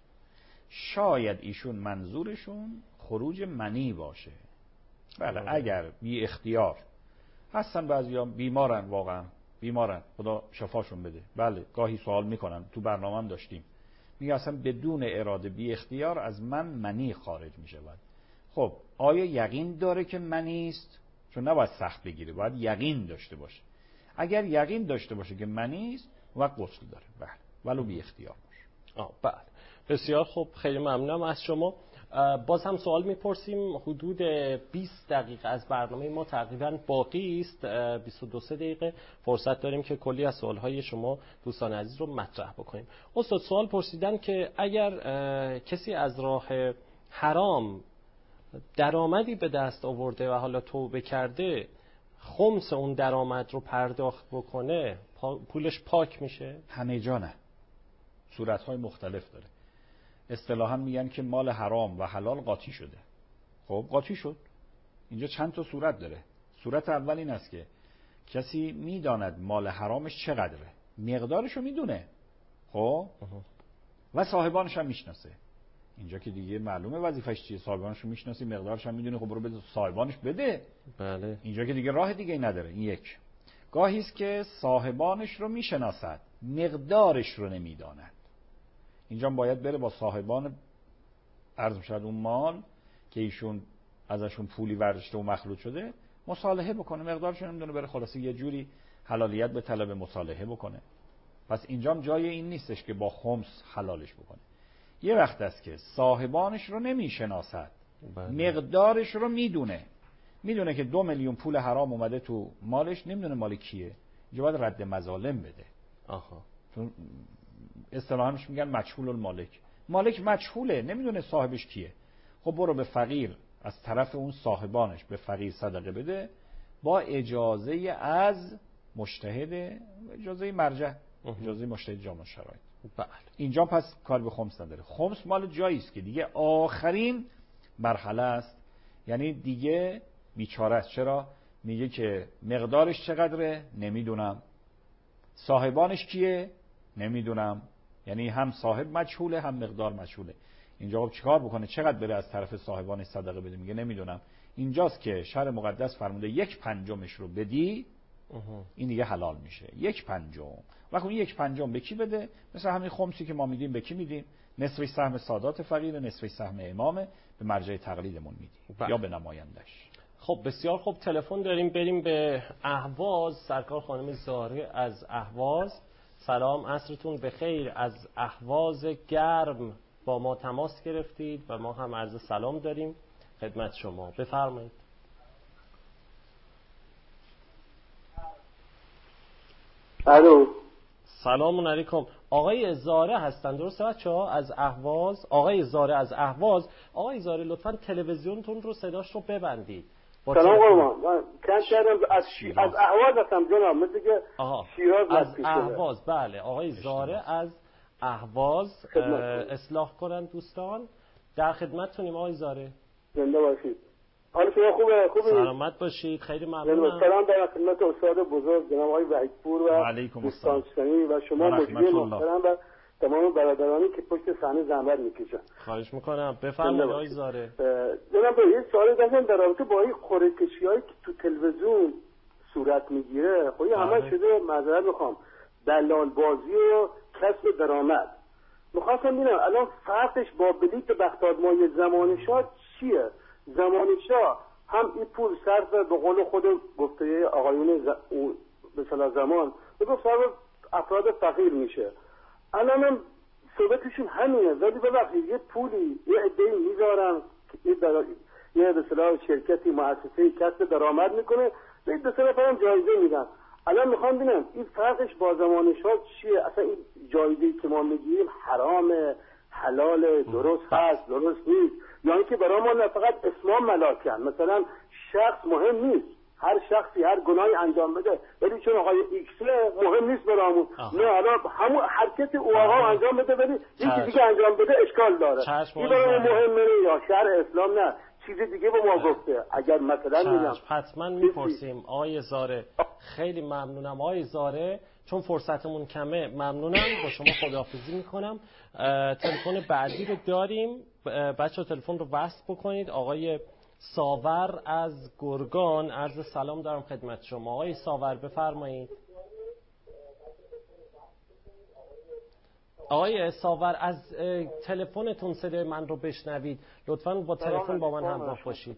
Speaker 3: شاید ایشون منظورشون خروج منی باشه. بله. بله. اگر بی اختیار هستن، بعضیا بیمارن، واقعا بیمارن، خدا شفاشون بده. بله، گاهی سوال میکنن، تو برنامه‌ام داشتیم، میگه اصلا بدون اراده بی اختیار از من منی خارج میشود. خب آیا یقین داره که منی است؟ چون نباید سخت بگیره، باید یقین داشته باشه. اگر یقین داشته باشه که منی است، وقت غسل داره. بله، ولو بی اختیار باشه.
Speaker 2: آه بله، بسیار خوب، خیلی ممنونم از شما. باز هم سوال میپرسیم، حدود بیست دقیقه از برنامه ما تقریبا باقی است، بیست و دو دقیقه فرصت داریم که کلی از سوالهای شما دوستان عزیز رو مطرح بکنیم. استاد سوال پرسیدن که اگر کسی از راه حرام درآمدی به دست آورده و حالا توبه کرده، خمس اون درآمد رو پرداخت بکنه، پولش پاک میشه؟
Speaker 3: همه جا نه، صورت‌های مختلف داره. اصطلاحاً میگن که مال حرام و حلال قاطی شده. خب قاطی شد. اینجا چند تا صورت داره. صورت اول این است که کسی میداند مال حرامش چقدره، مقدارش رو میدونه، خب و صاحبانش هم میشناسه. اینجا که دیگه معلومه وظیفش چیه، صاحبانش رو میشناسی، مقدارش هم میدونی، خب برو به صاحبانش بده.
Speaker 2: بله. اینجا
Speaker 3: که دیگه راه دیگه نداره. این یک. گاهی است که صاحبانش رو میشناسد، مقدارش رو نمیداند. اینجا باید بره با صاحبان عرض می‌شود اون مال که ایشون ازشون پولی ورداشته و مخلوط شده مصالحه بکنه، مقدارش رو نمیدونه، بره خلاصه یه جوری حلالیت به طلب مصالحه بکنه. پس اینجا جای این نیستش که با خمس حلالش بکنه. یه وقت است که صاحبانش رو نمیشناسد، مقدارش رو میدونه، میدونه که دو میلیون پول حرام اومده تو مالش، نمیدونه مال کیه. اینجا باید رد مظالم بده.
Speaker 2: آها.
Speaker 3: چون اصطلاحاًش میگن مجهول المالک، مالک مجهوله، نمیدونه صاحبش کیه. خب برو به فقیر، از طرف اون صاحبانش به فقیر صدقه بده با اجازه از مجتهد، اجازه مرجع، اجازه مجتهد جامع شرایط.
Speaker 2: بله.
Speaker 3: اینجا پس کار به خمس نداره. خمس مال جایی است که دیگه آخرین مرحله است، یعنی دیگه بیچاره است. چرا؟ میگه که مقدارش چقدره؟ نمیدونم. صاحبانش کیه؟ نمیدونم. یعنی هم صاحب مجهوله هم مقدار مجهوله. اینجا خب چیکار بکنه؟ چقدر بره از طرف صاحبانش صدقه بده؟ میگه نمیدونم. اینجاست که شرع مقدس فرموده یک پنجمش رو بدی، این دیگه حلال میشه. یک پنجم. وقتی اون یک پنجم به کی بده؟ مثل همین خمسی که ما میدیم به کی میدیم؟ نصف سهم سادات فقیر، نصف سهم امامه، به مرجع تقلیدمون میدیم یا به نمایندش.
Speaker 2: خب بسیار خوب، تلفن داریم، بریم به اهواز. سرکار خانم زاره از اهواز. سلام، عصرتون بخیر. از اهواز گرم با ما تماس گرفتید و ما هم عرض سلام داریم خدمت شما. بفرمایید.
Speaker 5: الو،
Speaker 2: سلام علیکم. آقای زاره هستن درسته بچه‌ها؟ از اهواز. آقای زاره از اهواز. آقای زاره لطفاً تلویزیونتون رو صداش رو ببندید.
Speaker 5: سلام قربان، من کم کردم از شی... از اهواز هستم جناب، مثل که شیراز
Speaker 2: از اهواز. بله آقای زاره از اهواز. اصلاح کنن دوستان، در خدمتتونیم آقای زاره.
Speaker 5: زنده باشید. حال شما خوبه؟ خوبه؟
Speaker 2: سلامت باشید، خیلی ممنونم.
Speaker 5: سلام در خدمت استاد بزرگ جناب آقای وحیدپور و دوستان شنی و شما مجری محترم و تمام برادرانی که پشت صحنه زحمت میکشن.
Speaker 2: خواهش میکنم، بفرمایید آقای زاره.
Speaker 5: جناب یه سوال داشتم در رابطه با این قرعه‌کشی‌هایی که تو تلویزیون صورت میگیره. خب همه شده، معذرت میخوام، دلال بازی و کسب درآمد. میخواستم ببینم الان فرقش با بلیت بخت‌آزمایی زمان شاه چیه؟ زمان شاه هم این پول صرف به قول خود گفته آقایون ز... به صلاح زمان بگفت صرف افراد فقیر میشه. الان هم ثبتشون همینه، ولی ببخشید یه پولی یه عده‌ای میذارن که در... یه به صلاح شرکتی مؤسسه‌ای کسب درآمد میکنه، به دو سه نفرم جایزه میدن. الان میخوام ببینم این فرقش با زمان شاه چیه؟ اصلا این جایزه‌ای که ما میگیریم حرامه، حلال، درست هست، درست نیست، یا اینکه برای ما نه فقط اسلام ملاکن، مثلا شخص مهم نیست، هر شخصی هر گناهی انجام بده، ولی چون آقای ایکس مهم نیست برامون، نه حالا همون حرکت او آقا انجام بده ولی یکی دیگه انجام بده اشکال داره. این برای مهمه یا شرع اسلام نه چیز دیگه به ما گفته. اگر مثلا میگم
Speaker 2: حتما میپرسیم آقای زاره. خیلی ممنونم آقای زاره، چون فرصتمون کمه ممنونم، با شما خداحافظی میکنم. تلفن بعدی رو داریم، بچه تلفن رو وصل بکنید. آقای ساور از گرگان، عرض سلام دارم خدمت شما. آقای ساور بفرمایید. آقای ساور از تلفنتون صدای من رو بشنوید لطفاً، با تلفن با من همراه باشید.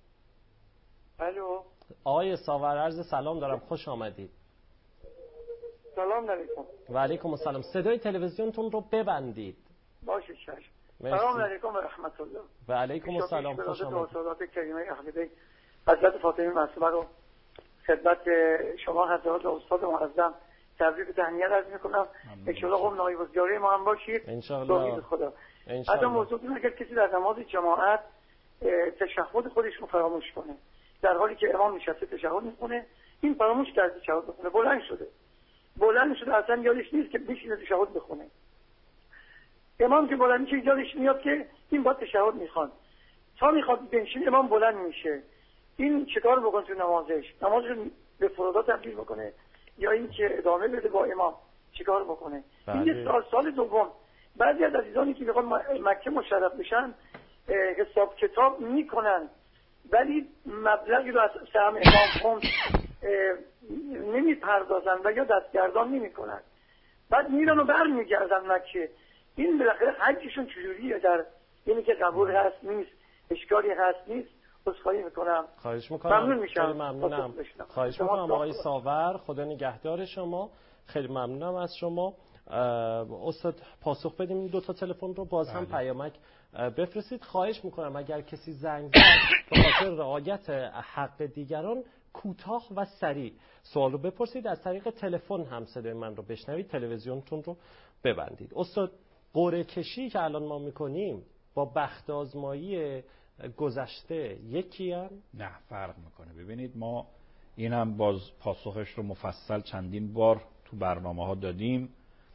Speaker 6: الو.
Speaker 2: آقای ساور عرض سلام دارم، خوش آمدید.
Speaker 6: سلام علیکم.
Speaker 2: و علیکم السلام. صدای تلویزیونتون رو ببندید.
Speaker 6: باشه چشم. سلام علیکم و رحمت الله.
Speaker 2: و علیکم السلام، خوش آمدید.
Speaker 6: سعادت کریمه اهل بیت حضرت فاطمه معصومه رو خدمت شما حضرات استاد معظم تبریک و تهنیت عرض میکنم. ان شاء الله قوم نایب‌الجاری ما هم باشید
Speaker 2: ان شاء الله.
Speaker 6: خدا. از موضوع اگر کسی در نماز جماعت تشهد خودش رو فراموش کنه، در حالی که امام نشسته تشهد میکنه، این فراموش کرده تشهد بخونه، بلند شده بلند شده اصلا یادش نیست که بشینه تشهد بخونه. امام که بلند میشه یادش میاد که این باید تشهد میخوان، تا میخواد بنشین امام بلند میشه. این چیکار بکنه تو نمازش؟ نمازش به فرودات تبدیل بکنه یا این که ادامه بده با امام؟ چیکار بکنه؟ این یه سال سال دوم بعضی از عزیزانی که میخوان مکه مشرف بشن حساب کتاب میکنن ولی مبلغی رو از سهم امام خمس نمیپردازن و یا دستگردان نمیکنن، بعد میرن و برمیگردن مکه. این بالاخره حجشون چجوریه؟ در اینی که قبول هست نیست، اشکالی هست نیست؟ عذرخواهی میکنم.
Speaker 2: خواهش میکنم.
Speaker 6: ممنون میشم.
Speaker 2: خیلی ممنونم. خواهش میکنم آقای ساور، خدا نگهدار شما. خیلی ممنونم از شما. استاد پاسخ بدیم این دو تا تلفن رو، باز هم پیامک بفرستید. خواهش میکنم اگر کسی زنگ زد به خاطر رعایت حق دیگران کوتاه و سریع سوالو بپرسید. از طریق تلفن هم صدای من رو بشنوید، تلویزیونتون رو ببندید. استاد قرعه کشی که الان ما میکنیم با بخت آزمایی گذشته یکی هم؟
Speaker 3: نه، فرق میکنه. ببینید ما این هم باز پاسخش رو مفصل چندین بار تو برنامه ها دادیم.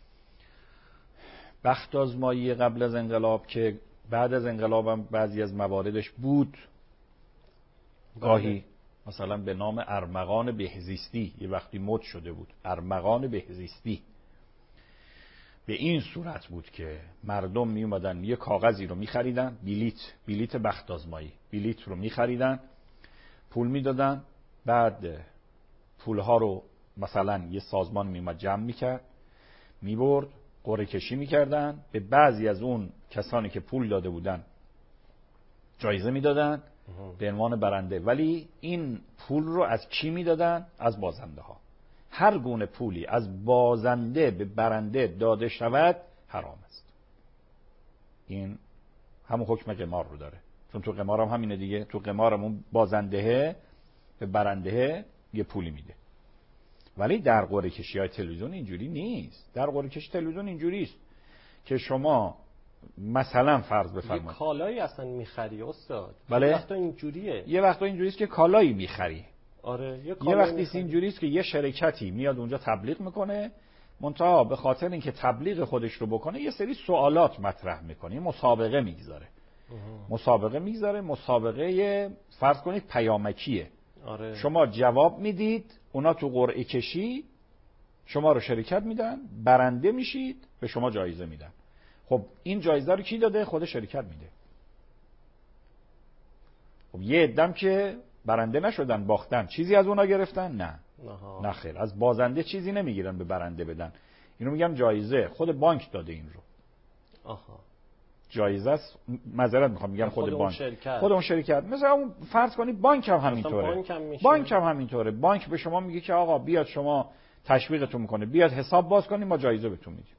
Speaker 3: بخت آزمایی قبل از انقلاب که بعد از انقلاب هم بعضی از مواردش بود، گاهی مثلا به نام ارمغان بهزیستی، یه وقتی مد شده بود ارمغان بهزیستی. به این صورت بود که مردم می اومدن یه کاغذی رو می خریدن، بلیت بلیت بخت آزمایی، بلیت رو می خریدن، پول می دادن، بعد پولها رو مثلا یه سازمان می اومد جمع می کرد، می برد قرعه کشی می کردن، به بعضی از اون کسانی که پول داده بودن جایزه می دادن به عنوان برنده. ولی این پول رو از کی می دادن؟ از بازنده ها. هر گونه پولی از بازنده به برنده داده شود حرام است. این همون حکم قمار رو داره، چون تو قمار هم همینه دیگه. تو قمار هم اون بازنده به برنده یه پولی میده. ولی در قرعه کشی های تلویزیون اینجوری نیست. در قرعه کشی تلویزیون اینجوری است که شما مثلا فرض بفرمایید
Speaker 2: یه کالایی اصلا میخری استاد.
Speaker 3: بله؟
Speaker 2: یه وقتا اینجوریه.
Speaker 3: یه وقتا اینجوری است که کالایی میخری.
Speaker 2: آره یه,
Speaker 3: یه وقتی اینجوری است که یه شرکتی میاد اونجا تبلیغ میکنه، منتها به خاطر اینکه تبلیغ خودش رو بکنه یه سری سوالات مطرح میکنه، مسابقه میگذاره. مسابقه میگذاره مسابقه فرض کنید پیامکیه.
Speaker 2: آره.
Speaker 3: شما جواب میدید، اونا تو قرعه کشی شما رو شرکت میدن، برنده میشید، به شما جایزه میدن. خب این جایزه رو کی داده؟ خود شرکت میده. خب یه عده‌ام که برنده نشدن، باختن، چیزی از اونا گرفتن؟ نه. نه خیر، از بازنده چیزی نمیگیرن به برنده بدن. اینو میگم جایزه، خود بانک داده این رو.
Speaker 2: آها.
Speaker 3: جایزه است، معذرت میخوام میگم خود,
Speaker 2: خود
Speaker 3: بانک.
Speaker 2: شرکت.
Speaker 3: خود اون شرکت. مثلا اون فرض کنید بانک هم همینطوره.
Speaker 2: بانک هم,
Speaker 3: بانک هم همینطوره. بانک به شما میگه که آقا بیاد شما تشویقتون میکنه، بیاد حساب باز کنیم ما جایزه بهتون میدیم.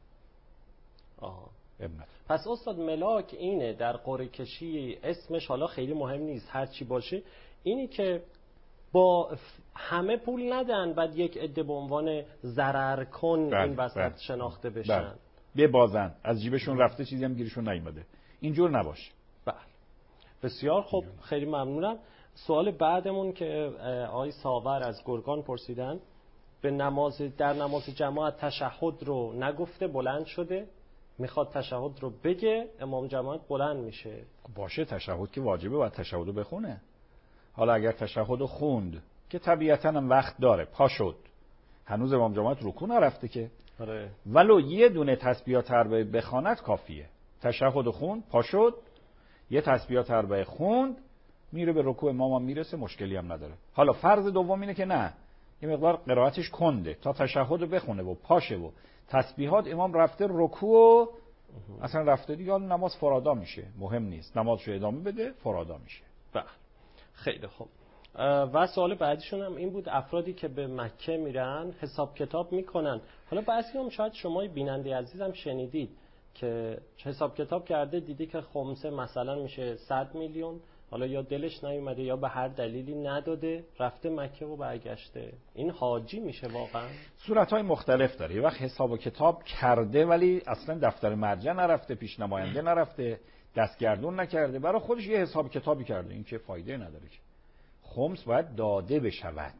Speaker 2: آها.
Speaker 3: ابنت.
Speaker 2: پس استاد ملاک اینه در قرعه کشی اسمش حالا خیلی مهم نیست هر چی باشه، اینی که با همه پول ندن بعد یک عده به عنوان ضرر کن
Speaker 3: بله،
Speaker 2: این وسط
Speaker 3: بله،
Speaker 2: شناخته بشن.
Speaker 3: بله. ببازن، از جیبشون رفته چیزی هم گیرشون نیومده. اینجور نباشه.
Speaker 2: بله. بسیار خوب، خیلی ممنونم. سوال بعدمون که آقای ساور از گرگان پرسیدن، به نماز در نماز جماعت تشهد رو نگفته بلند شده، میخواد تشهد رو بگه، امام جماعت بلند میشه.
Speaker 3: باشه تشهد که واجبه، باید تشهد رو بخونه. حالا اگر تشهد رو خوند که طبیعتاً هم وقت داره، پا شد، هنوز امام جماعت رکوع نرفته که،
Speaker 2: آره.
Speaker 3: ولو یه دونه تسبیحات اربعه بخواند کافیه. تشهد خوند، پا شد، یه تسبیحات اربعه خوند، میره به رکوع امام هم میرسه، مشکلی هم نداره. حالا فرض دوم اینه که نه، یه مقدار قرائتش کنده تا تشهد رو بخونه و پاشه و تسبیحات امام رفته رکوع، اصلا رفته دیگه، نماز فرادا میشه، مهم نیست، نمازشو ادامه بده، فرادا میشه.
Speaker 2: بله. خیلی خوب. و سوال بعدیشون هم این بود، افرادی که به مکه میرن حساب کتاب میکنن. حالا بعضی هم شاید شما بیننده عزیزم شنیدید که حساب کتاب کرده، دیدی که خمسه مثلا میشه صد میلیون، حالا یا دلش نیومده یا به هر دلیلی نداده، رفته مکه و برگشته. این حاجی میشه واقعا؟
Speaker 3: صورت‌های مختلف داره. یه وقت حساب و کتاب کرده ولی اصلا دفتر مرجع نرفته، پیش نماینده نرفته، دستگردون نکرده، برای خودش یه حساب کتابی کرده، این که فایده نداره که. خمس باید داده بشود،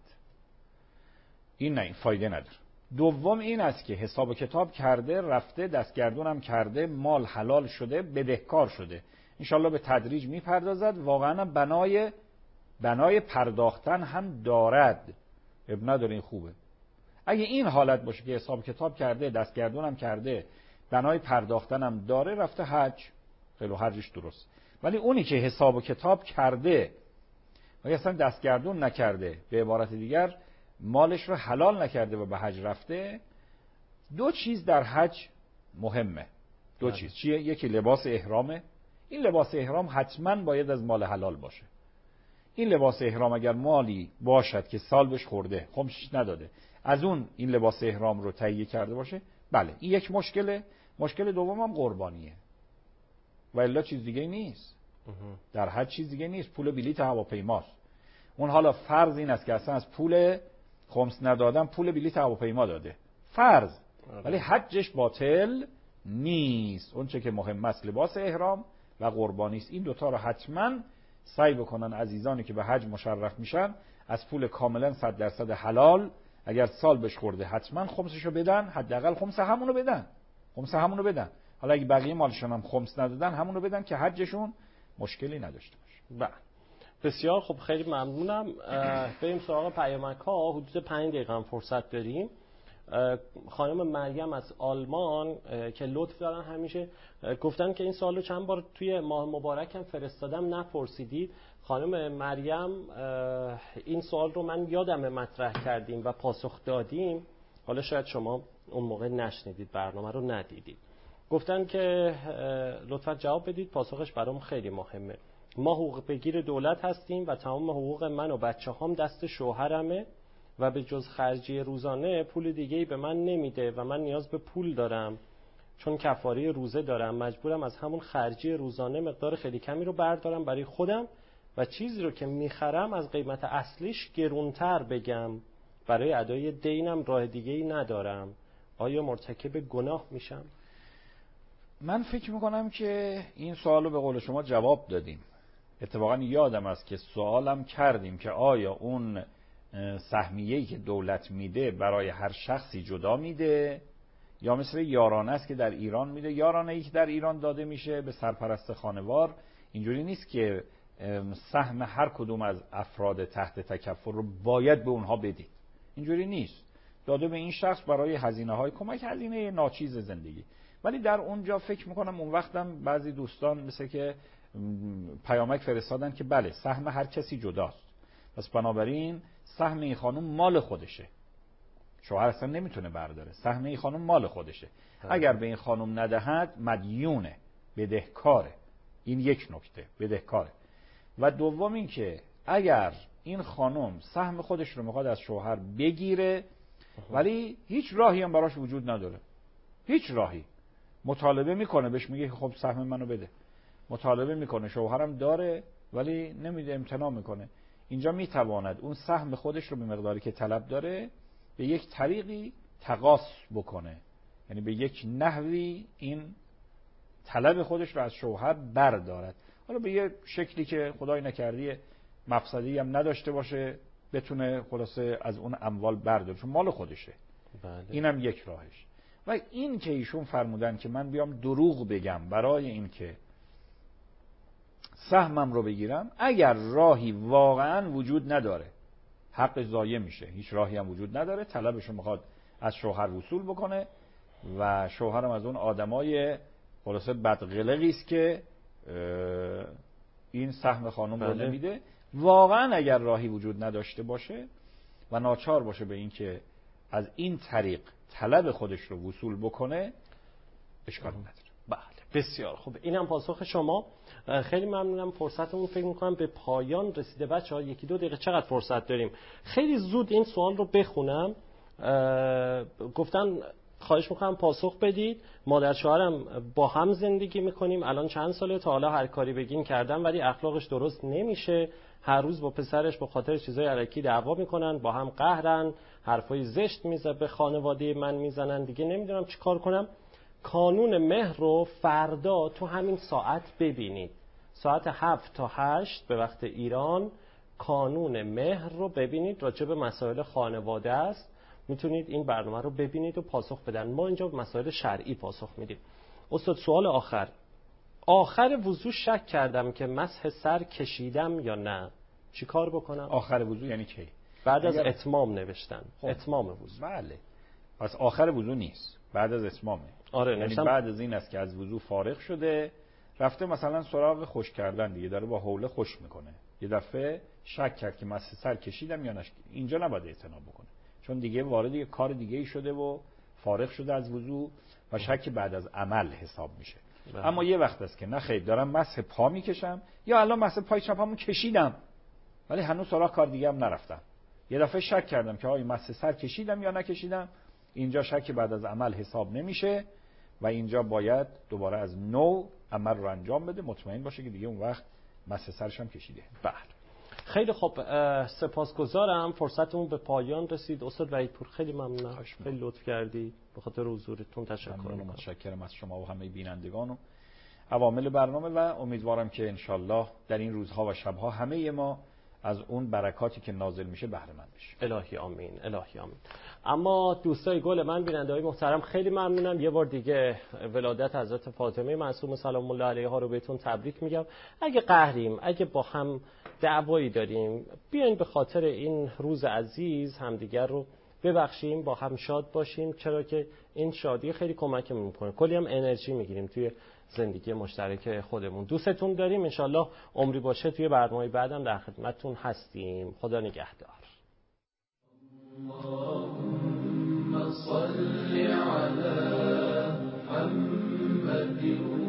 Speaker 3: این نه، فایده نداره. دوم این است که حساب و کتاب کرده، رفته دستگردون هم کرده، مال حلال شده، بدهکار شده، انشالله به تدریج میپردازد، واقعا بنای بنای پرداختن هم دارد، اب نداره، این خوبه. اگه این حالت باشه که حساب کتاب کرده، دستگردون هم کرده، بنای پرداختن هم داره، رفته حج، خیلی حجش درست. ولی اونی که حساب و کتاب کرده و اصلا دستگردون نکرده، به عبارت دیگر مالش رو حلال نکرده و به حج رفته، دو چیز در حج مهمه. دو
Speaker 2: بله.
Speaker 3: چیز چیه؟ یکی لباس احرامه. این لباس احرام حتما باید از مال حلال باشه. این لباس احرام اگر مالی باشد که سال بهش خورده، خمسش نداده، از اون این لباس احرام رو تهیه کرده باشه، بله این یک مشکله. مشکل دوم هم قربانیه، و الا چیز دیگه نیست. در حج چیز دیگه نیست، پول بلیط هواپیماست. اون حالا فرض این است که اصلا از پول خمس ندادن پول بلیط هواپیما داده، فرض، ولی حجش باطل نیست. اون چه که مهم است لباس احرام و قربانی است. این دوتا رو حتما سعی بکنن عزیزانی که به حج مشرف میشن، از پول کاملا صد درصد حلال، اگر سال بهش خورده حتما خمسشو بدن، حداقل خمس همونو بدن، خمس همونو بدن. حالا اگه بقیه مالشون هم خمس ندادن، همونو بدن که حجشون مشکلی نداشته باشه.
Speaker 2: بله. بسیار خب، خیلی ممنونم. بریم سراغ پیامک ها. حدود پنج دقیقه هم فرصت داریم. خانم مریم از آلمان که لطف دارن همیشه گفتن که این سوالو چند بار توی ماه مبارک هم فرستادم نپرسیدید. خانم مریم این سوال رو من یادم مطرح کردیم و پاسخ دادیم، حالا شاید شما اون موقع نشنیدید، برنامه رو ندیدید. گفتن که لطفا جواب بدید، پاسخش برام خیلی مهمه. ما حقوق بگیر دولت هستیم و تمام حقوق من و بچه هام دست شوهرمه و به جز خرجی روزانه پول دیگه‌ای به من نمیده و من نیاز به پول دارم چون کفاره روزه دارم. مجبورم از همون خرجی روزانه مقدار خیلی کمی رو بردارم برای خودم و چیزی رو که میخرم از قیمت اصلیش گرونتر بگم. برای ادای دینم راه دیگه‌ای ندارم. آیا مرتکب گناه میشم؟
Speaker 3: من فکر میکنم که این سوالو به قول شما جواب دادیم. اتفاقا یادم است که سوالم کردیم که آیا اون سهمیه‌ای که دولت میده برای هر شخصی جدا میده یا مثل یارانه است که در ایران میده. یارانه‌ای که در ایران داده میشه به سرپرست خانوار اینجوری نیست که سهم هر کدوم از افراد تحت تکفل رو باید به اونها بدید. اینجوری نیست. داده به این شخص برای هزینه‌های کمک، هزینه ناچیز زندگی. ولی در اونجا فکر میکنم اون وقتم بعضی دوستان مثل که پیامک فرستادن که بله سهم هر کسی جداست، پس بنابراین سهم این خانم مال خودشه، شوهر اصلا نمیتونه برداره. سهم این خانم مال خودشه. اگر به این خانم ندهد مدیونه، بدهکاره. این یک نکته، بدهکاره. و دوم این که اگر این خانم سهم خودش رو میخواد از شوهر بگیره ولی هیچ راهی هم براش وجود نداره، هیچ راهی، مطالبه میکنه، بهش میگه خب سهم منو بده، مطالبه میکنه، شوهرم داره ولی نمیده، امتناع میکنه، اینجا میتواند اون سهم خودش رو به مقداری که طلب داره به یک طریقی تقاص بکنه، یعنی به یک نحوی این طلب خودش رو از شوهر بردارد. حالا به یه شکلی که خدای نکردی مفسدی هم نداشته باشه، بتونه خلاصه از اون اموال برداره چون مال خودشه.
Speaker 2: بله.
Speaker 3: اینم یک راهش. و این که ایشون فرمودن که من بیام دروغ بگم برای این که سهمم رو بگیرم، اگر راهی واقعا وجود نداره حق ضایع میشه، هیچ راهی هم وجود نداره، طلبش رو میخواد از شوهر وصول بکنه و شوهرم از اون آدمای خلاصه بدقلقی است که این سهم خانم رو نمیده. واقعا اگر راهی وجود نداشته باشه و ناچار باشه به این که از این طریق طلب خودش رو وصول بکنه، اشکال نداره.
Speaker 2: بله بسیار خوب، اینم پاسخ شما. خیلی ممنونم. فرصتمون فکر میکنم به پایان رسیده. بچه‌ها یکی دو دقیقه چقدر فرصت داریم؟ خیلی زود این سوال رو بخونم. گفتن خواهش میکنم پاسخ بدید. مادر شوهرم با هم زندگی میکنیم، الان چند ساله، تا حالا هر کاری بگیم کردم ولی اخلاقش درست نمیشه. هر روز با پسرش به خاطر چیزای الکی دعوا میکنن، با هم قهرن، حرفای زشت میزنن به خانواده من میزنن، دیگه نمیدونم چی کار کنم. کانون مهر رو فردا تو همین ساعت ببینید، ساعت هفت تا هشت به وقت ایران کانون مهر رو ببینید، راجع به مسائل خانواده است. میتونید این برنامه رو ببینید و پاسخ بدن. ما اینجا مسائل شرعی پاسخ میدیم. استاد سوال آخر، آخر وضو شک کردم که مسح سر کشیدم یا نه، چی کار بکنم؟
Speaker 3: آخر وضو یعنی کی؟
Speaker 2: بعد از اتمام نوشتن. خب. اتمام وضو.
Speaker 3: بله. پس آخر وضو نیست، بعد از اتمامه.
Speaker 2: آره
Speaker 3: یعنی بعد از این است که از وضو فارغ شده، رفته مثلا سراغ خشک کردن دیگه، داره با حوله خشک میکنه. یه دفعه شک کرد که مسح سر کشیدم یا نه، اینجا نباید اعتنا بکنه. چون دیگه وارد یه کار دیگه ای شده و فارغ شده از وضو و شک بعد از عمل حساب میشه. بله. اما یه وقت است که نه خیر دارم مسح پا میکشم یا الان مسح پای چپمو کشیدم ولی هنوز سراغ کار دیگه هم نرفتم، یه دفعه شک کردم که آیا مسح سر کشیدم یا نکشیدم، اینجا شک بعد از عمل حساب نمیشه و اینجا باید دوباره از نو عمل رو انجام بده، مطمئن باشه که دیگه اون وقت مسح سرش هم کشیده.
Speaker 2: بله خیلی خوب، سپاسگزارم. فرصتمون به پایان رسید. استاد وحید پور خیلی ممنونم، خیلی لطف کردی، به خاطر حضورتون تشکر می‌کنم.
Speaker 3: متشکرم از شما و همه بینندگان و عوامل برنامه و امیدوارم که انشالله در این روزها و شبها همه ما از اون برکاتی که نازل میشه بهره مند بشه.
Speaker 2: الهی آمین، الهی آمین. اما دوستای گل من، بیننده‌های محترم، خیلی ممنونم. یه بار دیگه ولادت حضرت فاطمه معصومه سلام الله علیها رو بهتون تبریک میگم. اگه قهریم، اگه با هم دعوایی داریم، بیاین به خاطر این روز عزیز همدیگر رو ببخشیم، با هم شاد باشیم، چرا که این شادی خیلی کمکمون میکنه، کلی هم انرژی میگیریم توی زندگی مشترک خودمون. دوستتون داریم، انشالله عمری باشه توی برنامه بعدم در خدمتتون هستیم. خدا نگهدار.
Speaker 4: اللهم صل على محمد